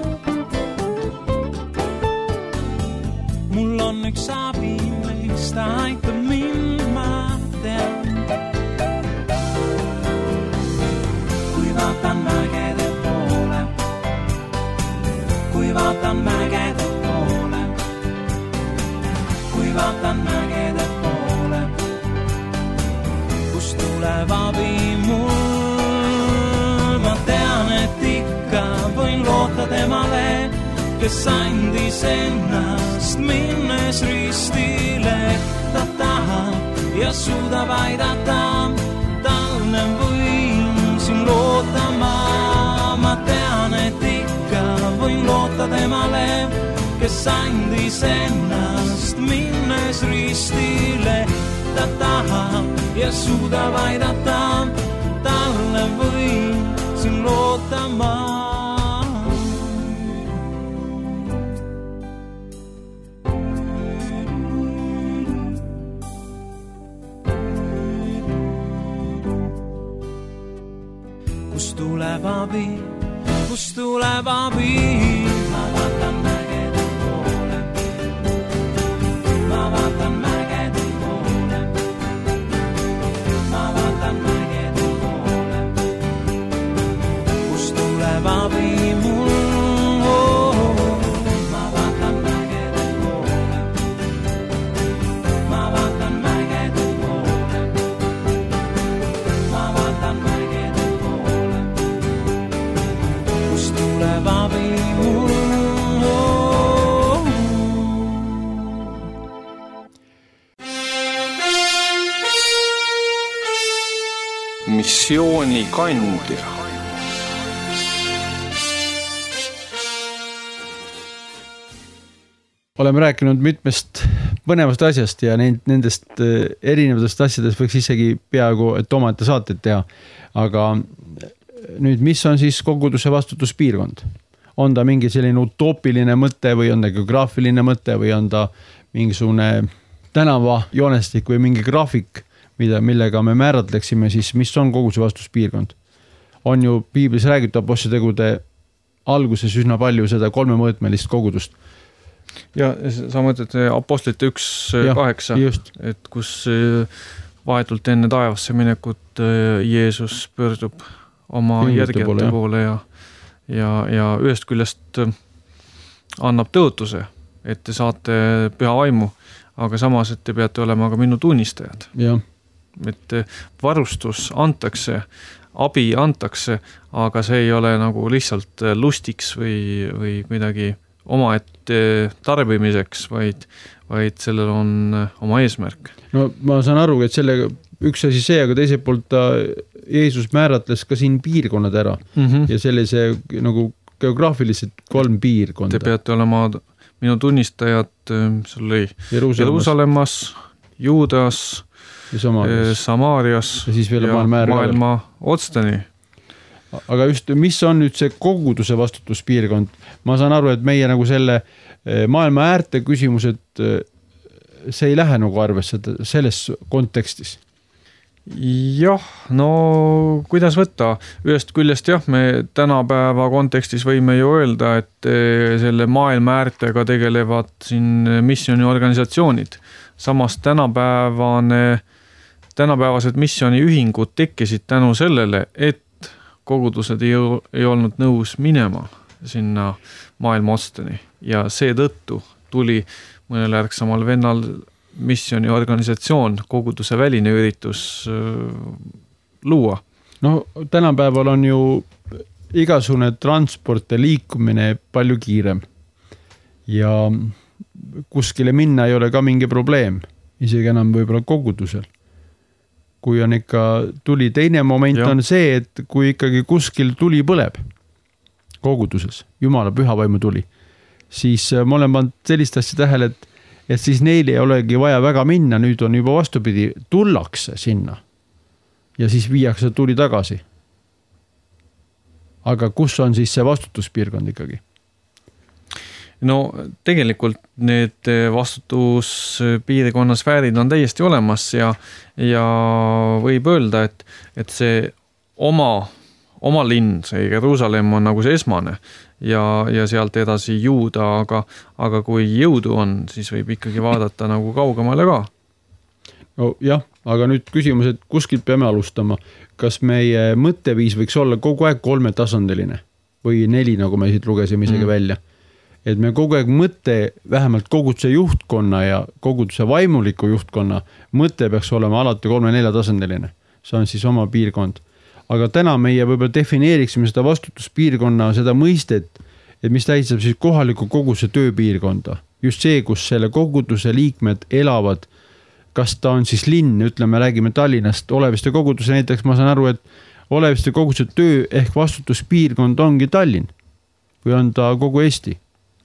Mul on üks abi, meist aitab mind, ma tean. Kui vaatan mägede poole. Kui vaatan mägede poole. Kui vaatan mägede poole. Kus tuleb abi mul. Ma tean, et ikka võin loota temale, kes andis ennast minnes ristile. Ta tahab ja suudab aidata. Talle võin siin lootama. Ma tean, et ikka võin loota temale, kes andis ennast minnes ristile. Ta tahab ja suudab aidata. Talle võin siin lootama. Kus tuleb abi, kus tuleb abi. Ma vaatan mägede poole. Ma vaatan mägede poole. Ma vaatan mägede poole. Kus tuleb abi mul. Ma vaatan mägede poole. Ma vaatan mägede poole. Ma vaatan mägede poole. Kus tuleb abi mul. Missioonikandja. Oleme rääkinud mitmest põnevast asjast ja nendest erinevatest asjadest võiks isegi peaaegu, et omaette saateid teha. Aga nüüd, mis on siis koguduse vastutuspiirkond? On ta mingi selline utoopiline mõte või on ta geograafiline mõte või on ta mingisugune tänava joonestik või mingi graafik, mida, millega me määratleksime siis, mis on koguduse vastutuspiirkond? On ju piiblis räägitud apostlite tegude alguses üsna palju seda kolmemõõtmelist kogudust. Ja sa mõtled apostlite üks kaheksa, et kus vahetult enne taevasse minekut Jeesus pöördub oma järgijate poole, poole ja, ja, ja ühest küljest annab tõotuse, et te saate püha vaimu, aga samas, et te peate olema ka minu tunnistajad. Ja. Et varustus antakse, abi antakse, aga see ei ole nagu lihtsalt lustiks või, või midagi oma ette tarbimiseks, vaid, vaid sellel on oma eesmärk. No ma saan aru, et sellega üks asi see, aga teiselt poolt ta Jeesus määratles ka siin piirkonnad ära mm -hmm. ja sellise nagu geograafiliselt kolm piirkonda. Te peate olema minu tunnistajad, seal oli Jeruusalemmas, Juudas, Samaarias ja, siis veel ja maailma, maailma otsteni. Aga just, mis on nüüd see koguduse vastutuspiirkond? Ma saan aru, et meie nagu selle maailma äärte küsimused, see ei lähe nagu arvesse selles kontekstis. Jah, no kuidas võtta? Ühest küljest jah, me tänapäeva kontekstis võime ju öelda, et selle maailma äärtega tegelevad siin missiooniorganisatsioonid. Samas tänapäevane, tänapäevased missiooniühingud tekkisid tänu sellele, et kogudused ei, ei olnud nõus minema sinna maailma osteni ja seetõttu tuli mõnel järgsamal vennal missiooniorganisatsioon, koguduse väline üritus luua. No tänapäeval on ju igasugune transport ja liikumine palju kiirem ja kuskile minna ei ole ka mingi probleem, isegi enam võib-olla kogudusel. Kui on ikka tuli, teine moment ja. On see, et kui ikkagi kuskil tuli põleb koguduses, Jumala pühavaimu tuli, siis ma olen pannud sellist asja tähele, et et siis neil ei olegi vaja väga minna, nüüd on juba vastupidi, tullakse sinna ja siis viiakse tuli tagasi. Aga kus on siis see vastutuspiirkond ikkagi? No tegelikult need vastutuspiirkonna sfäärid on täiesti olemas ja, ja võib öelda, et, et see oma, oma linn, see Jeruusalemm on nagu see esmane ja, ja sealt edasi Juuda, aga, aga kui jõudu on, siis võib ikkagi vaadata nagu kaugemale ka. No jah, aga nüüd küsimus, et kuskilt peame alustama. Kas meie mõtteviis võiks olla kogu aeg kolmetasandiline või neli, nagu me siit lugesime isegi mm. välja? Et me kogu aeg mõte, vähemalt koguduse juhtkonna ja koguduse vaimuliku juhtkonna mõte peaks olema alati kolme-nelja tasandiline. See on siis oma piirkond. Aga täna meie võib-olla defineeriksime seda vastutuspiirkonna, seda mõistet, et mis tähistab siis kohaliku koguduse tööpiirkonda. Just see, kus selle koguduse liikmed elavad, kas ta on siis linn, ütleme, räägime Tallinnast, Oleviste koguduse näiteks, ma saan aru, et Oleviste koguduse töö ehk vastutuspiirkond ongi Tallinn või on ta kogu Eesti?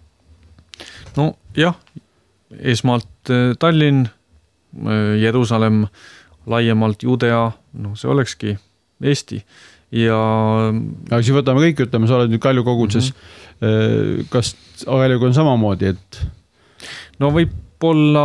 No jah, esmalt Tallinn, Jeruusalemm, laiemalt Judea, no see olekski Eesti ja aga siis võtame kõik, ütleme, sa oled nüüd Kalju koguduses mm-hmm. kas Kaljuga on samamoodi, et no võib-olla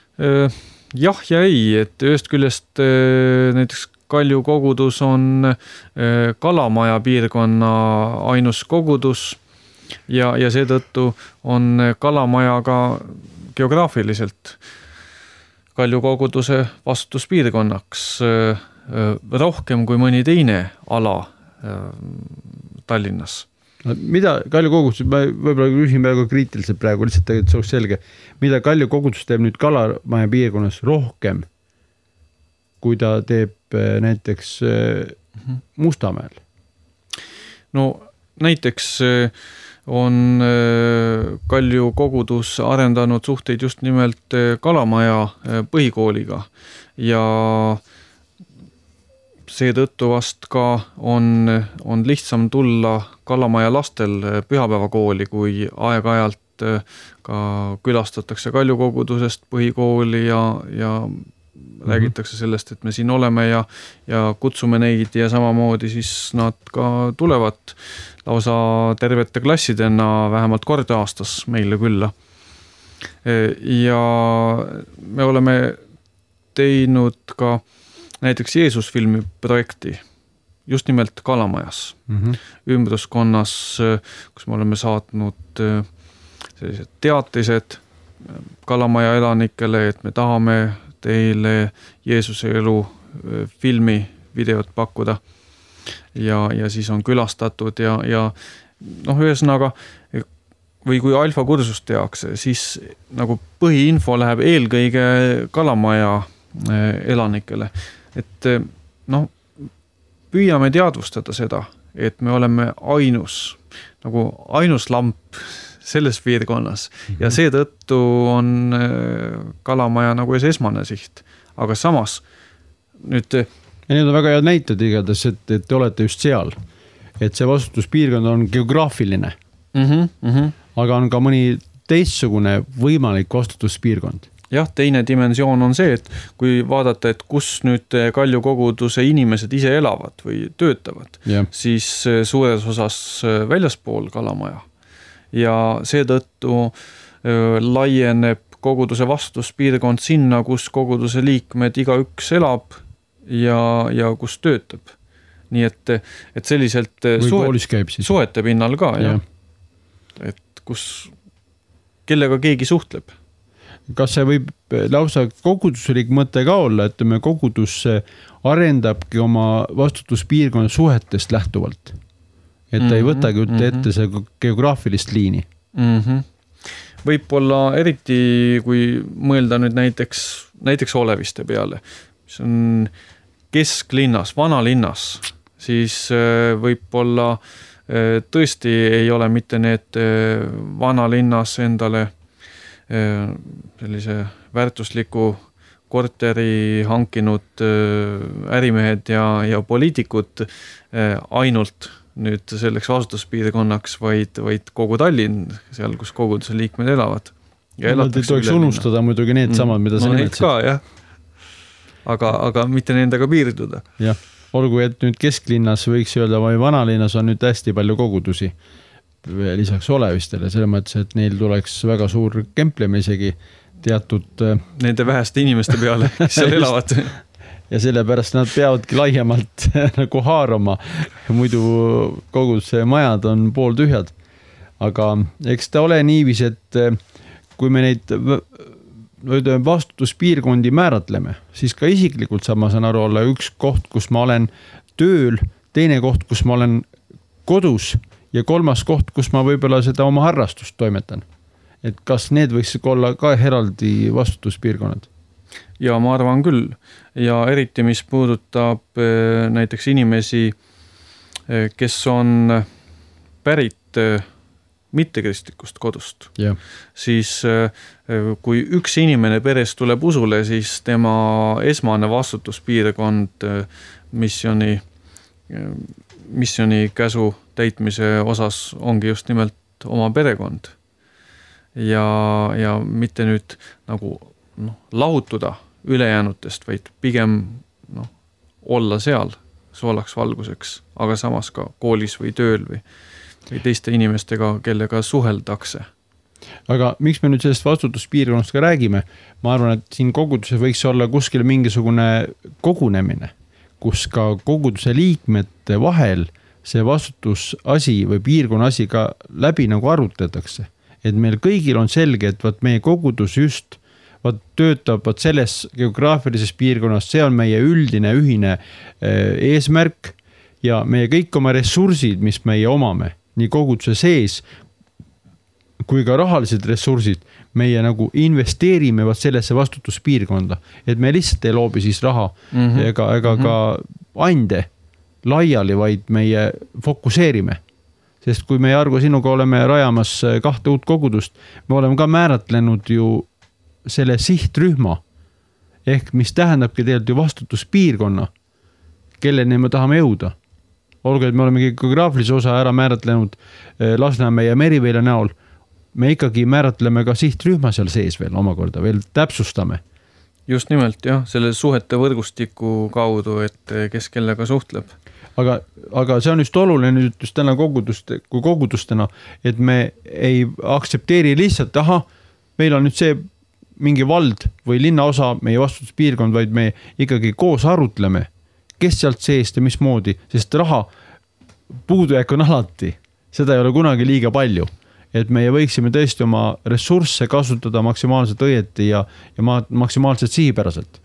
jah ja ei, et ühest küljest näiteks Kalju kogudus on Kalamaja piirkonna ainus kogudus ja, ja seetõttu on Kalamaja ka geograafiliselt Kalju koguduse vastutuspiirkonnaks rohkem kui mõni teine ala Tallinnas. Mida Kalju kogudus, ma võib-olla küsin praegu kriitiliselt praegu, lihtsalt et see oleks selge, mida Kalju kogudus teeb nüüd Kalamaja piirkonnas rohkem, kui ta teeb näiteks Mustamäel? No näiteks on Kalju kogudus arendanud suhteid just nimelt Kalamaja põhikooliga ja seetõttu vast ka on, on lihtsam tulla Kalamaja lastel pühapäevakooli, kui aeg-ajalt ka külastatakse Kalju kogudusest põhikooli ja, ja mm-hmm. räägitakse sellest, et me siin oleme ja, ja kutsume neid ja samamoodi siis nad ka tulevad lausa tervete klassidena vähemalt kord aastas meile külla. Ja me oleme teinud ka näiteks Jeesus filmi projekti just nimelt Kalamajas, mm-hmm. ümbruskonnas, kus me oleme saatnud sellised teatised Kalamaja elanikele, et me tahame teile Jeesuse elu filmi, videot pakkuda ja, ja siis on külastatud ja, ja noh, ühesõnaga või kui alfa kursust tehakse, siis nagu põhiinfo läheb eelkõige Kalamaja elanikele. Et noh, püüame teadvustada seda, et me oleme ainus, nagu ainus lamp selles piirkonnas mm-hmm. ja seetõttu on Kalamaja nagu ees esmane siht. Aga samas nüüd... Ja need on väga head näited igatahes, et, et te olete just seal. Et see vastutuspiirkond on geograafiline, mm-hmm, mm-hmm. aga on ka mõni teistsugune võimalik vastutuspiirkond. Jah, teine dimensioon on see, et kui vaadata, et kus nüüd Kalju koguduse inimesed ise elavad või töötavad, yeah. siis suures osas väljaspool Kalamaja. Ja seetõttu laieneb koguduse vastutuspiirkond sinna, kus koguduse liikmed igaüks elab ja, ja kus töötab. Nii et, et selliselt suhet, käib, suhete pinnal ka, ja. jah. Et kus, kellega keegi suhtleb. Kas see võib lausa koguduslik mõte ka olla, et me kogudus arendabki oma vastutuspiirkonna suhetest lähtuvalt? Et ta ei võtagi mm -hmm. ette see geograafilist liini? Mm -hmm. Võib-olla eriti, kui mõelda nüüd näiteks, näiteks Oleviste peale, mis on kesklinnas, vanalinnas, siis võib-olla tõesti ei ole mitte need vanalinnas endale sellise väärtusliku korteri hankinud ärimehed ja, ja poliitikud ainult nüüd selleks vastutuspiirkonnaks, vaid, vaid kogu Tallinn, seal, kus koguduse liikmed elavad. Ja no, tuleks unustada muidugi need samad, mida sa no, nimetsid. Ka, jah. Aga, aga mitte nendega piirduda. Jah, olgu, et nüüd kesklinnas võiks öelda, või vanalinnas on nüüd hästi palju kogudusi lisaks Olevistele, selle mõttes, et neil tuleks väga suur kempleme isegi teatud... Nende väheste inimeste peale, kes seal elavad. Ja sellepärast nad peavadki laiemalt nagu haarama, muidu koguduse majad on pool tühjad. Aga eks ta ole niivis, et kui me neid vastutuspiirkondi määratleme, siis ka isiklikult saab ma saan aru olla üks koht, kus ma olen tööl, teine koht, kus ma olen kodus ja kolmas koht, kus ma võib-olla seda oma harrastust toimetan. Et kas need võiks olla ka eraldi vastutuspiirkonnad? Ja ma arvan küll. Ja eriti, mis puudutab näiteks inimesi, kes on pärit mittekristlikust kodust, yeah. siis kui üks inimene peres tuleb usule, siis tema esmane vastutuspiirkond missiooni, missiooni käsu täitmise osas ongi just nimelt oma perekond. Ja, ja mitte nüüd nagu noh, lahutuda ülejäänutest, vaid pigem noh, olla seal soolaks valguseks, aga samas ka koolis või tööl või, või teiste inimestega, kellega suheldakse. Aga miks me nüüd sellest vastutuspiirkonnast ka räägime? Ma arvan, et siin koguduse võiks olla kuskil mingisugune kogunemine, kus ka koguduse liikmete vahel see vastutusasi või piirkonna asi ka läbi nagu arutatakse. Et meil kõigil on selge, et vaat meie kogudus just vaat töötab vaat selles geograafilises piirkonnas, see on meie üldine ühine eesmärk ja meie kõik oma ressursid, mis meie omame, nii koguduse sees kui ka rahalised ressursid, meie nagu investeerime vaat sellesse vastutuspiirkonda, et me lihtsalt ei loobi siis raha mm -hmm. ega, ega mm -hmm. ka ande laiali, vaid meie fokuseerime. Sest kui me Argo sinuga oleme rajamas kahte uut kogudust, me oleme ka määratlenud ju selle sihtrühma, ehk mis tähendabki tegelikult ju vastutuspiirkonna, kelleni me tahame jõuda. Olgu, et me oleme geograafilise osa ära määratlenud Lasnamäe ja Meriveele näol, me ikkagi määratleme ka sihtrühma seal sees veel omakorda, veel täpsustame. Just nimelt, jah, selle suhete võrgustiku kaudu, et kes kellega suhtleb. Aga, aga see on just oluline nüüd just täna kogudust, kui kogudustena, et me ei aktsepteeri lihtsalt, aha, meil on nüüd see mingi vald või linnaosa, meie vastutuspiirkond, vaid me ikkagi koos arutleme, kes sealt seest ja mismoodi, sest raha puudujääk on alati, seda ei ole kunagi liiga palju, et meie võiksime tõesti oma ressursse kasutada maksimaalselt õieti ja, ja maksimaalselt sihipäraselt.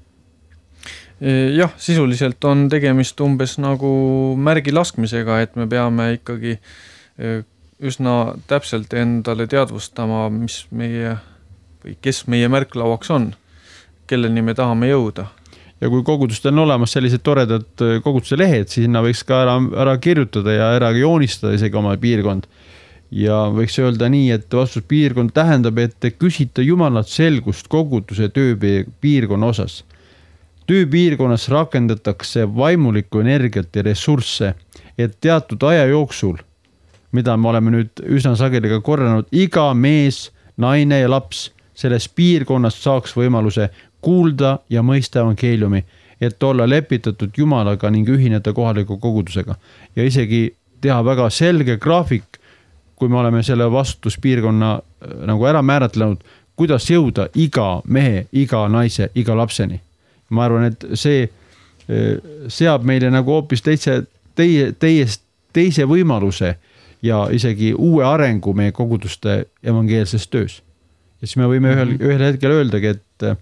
Jah, sisuliselt on tegemist umbes nagu märgi laskmisega, et me peame ikkagi üsna täpselt endale teadvustama, mis meie või kes meie märklauaks on, kelleni me tahame jõuda. Ja kui kogudustel on olemas sellised toredad koguduse lehed, siis sinna võiks ka ära, ära kirjutada ja ära joonistada isegi oma piirkond. Ja võiks öelda nii, et vastutuspiirkond tähendab, et te küsite Jumalat selgust koguduse tööpiirkonna osas. Tööpiirkonnas rakendatakse vaimulikku energiat ja ressursse, et teatud aja jooksul, mida me oleme nüüd üsna sageli ka korranud, iga mees, naine ja laps selles piirkonnas saaks võimaluse kuulda ja mõista evangeeliumi, et olla lepitatud Jumalaga ning ühineda kohaliku kogudusega. Ja isegi teha väga selge graafik, kui me oleme selle vastutuspiirkonna nagu ära määratlenud, kuidas jõuda iga mehe, iga naise, iga lapseni. Ma arvan, et see seab meile nagu hoopis teise, teie, teie, teise võimaluse ja isegi uue arengu meie koguduste evangeelses töös. Ja siis me võime ühel, ühel hetkel öeldagi, et,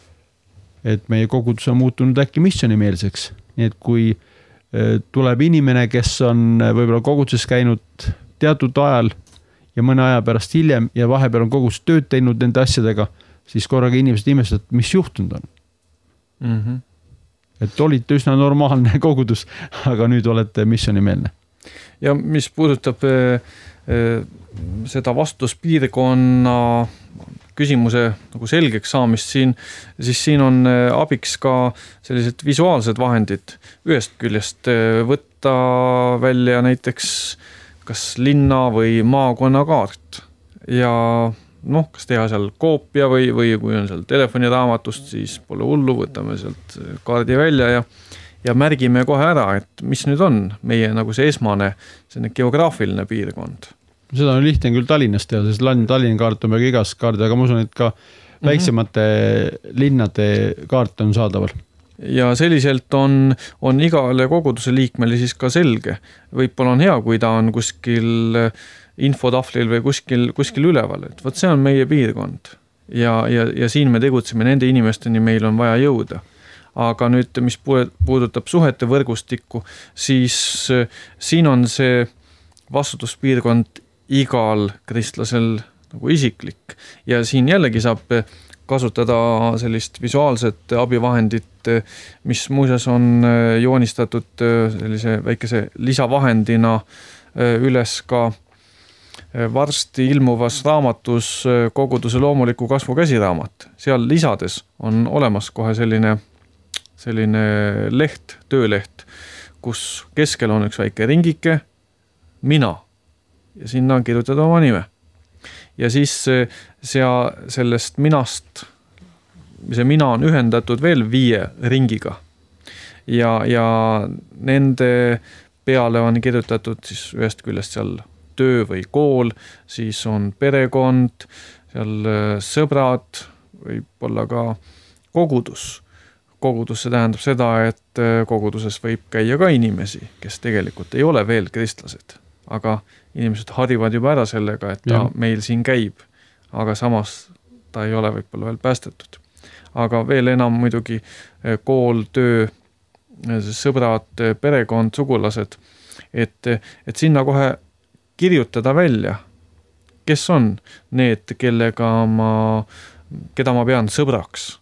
et meie kogudus on muutunud äkki missionimeelseks. Nii et kui tuleb inimene, kes on võib-olla koguduses käinud teatud ajal ja mõne aja pärast hiljem ja vahepeal on kogudus tööd teinud nende asjadega, siis korraga inimesed imestavad, mis juhtunud on. Mm-hmm. Et olite üsna normaalne kogudus, aga nüüd olete missionimeelne. Ja mis puudutab äh, äh, seda vastuspiirkonna küsimuse nagu selgeks saamist siin, siis siin on abiks ka sellised visuaalsed vahendid. Ühest küljest võtta välja näiteks kas linna või maakonna kaart ja noh, kas teha seal koopia või, või kui on seal telefoniraamatust, siis pole hullu, võtame sealt kaardi välja ja, ja märgime kohe ära, et mis nüüd on meie nagu see esmane selline geograafiline piirkond. Seda on lihtne küll Tallinnast teha, sest Tallinna kaart on väga igas kaardi, aga ma usun, et ka väiksemate mm-hmm. linnade kaart on saadaval. Ja selliselt on, on igale koguduse liikmele siis ka selge. Võib-olla on hea, kui ta on kuskil infotahvlil või kuskil, kuskil üleval, et võt see on meie piirkond ja, ja, ja siin me tegutseme nende inimesteni, meil on vaja jõuda. Aga nüüd, mis puudutab suhete võrgustikku, siis siin on see vastutuspiirkond igal kristlasel nagu isiklik ja siin jällegi saab kasutada sellist visuaalset abivahendit, mis muuseas on joonistatud sellise väikese lisavahendina üles ka varsti ilmuvas raamatus koguduse loomuliku kasvu käsiraamat. Seal lisades on olemas kohe selline, selline leht, tööleht, kus keskel on üks väike ringike, mina, ja sinna kirjutada oma nime. Ja siis sea, sellest minast, see mina on ühendatud veel viie ringiga. Ja, ja nende peale on kirjutatud siis ühest küljest seal töö või kool, siis on perekond, seal sõbrad, võib-olla ka kogudus. Kogudus see tähendab seda, et koguduses võib käia ka inimesi, kes tegelikult ei ole veel kristlased, aga inimesed harivad juba ära sellega, et ta ja. meil siin käib, aga samas ta ei ole võib-olla veel päästetud. Aga veel enam muidugi kool, töö, sõbrad, perekond, sugulased, et, et sinna kohe kirjutada välja, kes on need, kellega ma, keda ma pean sõbraks.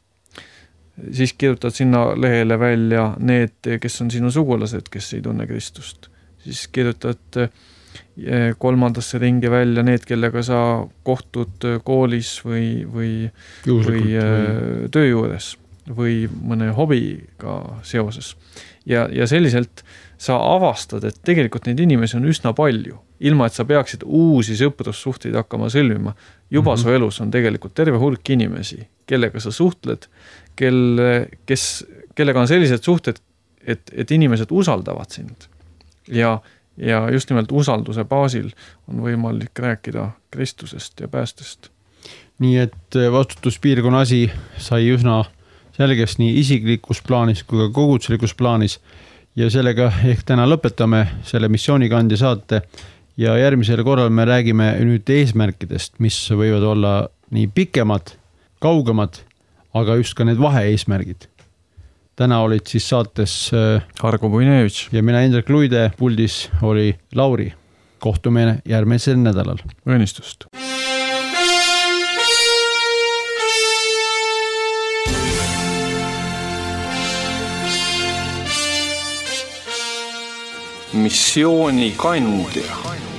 Siis kirjutad sinna lehele välja need, kes on sinu sugulased, kes ei tunne Kristust. Siis kirjutad kolmandasse ringi välja need, kellega sa kohtud koolis või, või, või, või töö juures või mõne hobiga seoses. Ja, ja selliselt sa avastad, et tegelikult neid inimesi on üsna palju, ilma et sa peaksid uusi sõprussuhteid hakkama sõlmima. Juba mm-hmm. su elus on tegelikult terve hulk inimesi, kellega sa suhtled, kelle, kes, kellega on sellised suhted, et, et inimesed usaldavad sind. Ja Ja just nimelt usalduse baasil on võimalik rääkida Kristusest ja päästest. Nii et vastutuspiirkonna asi sai üsna selgeks nii isiklikus plaanis kui ka koguduslikus plaanis ja sellega ehk täna lõpetame selle missioonikandja saate ja järgmisel korral me räägime nüüd eesmärkidest, mis võivad olla nii pikemad, kaugemad, aga just ka need vahe-eesmärgid. Täna olid siis saates Argo Bujnevitš ja mina Indrek Luide, puldis oli Lauri. Kohtume järgmisel nädalal. Õnnistust. Missioonikandja.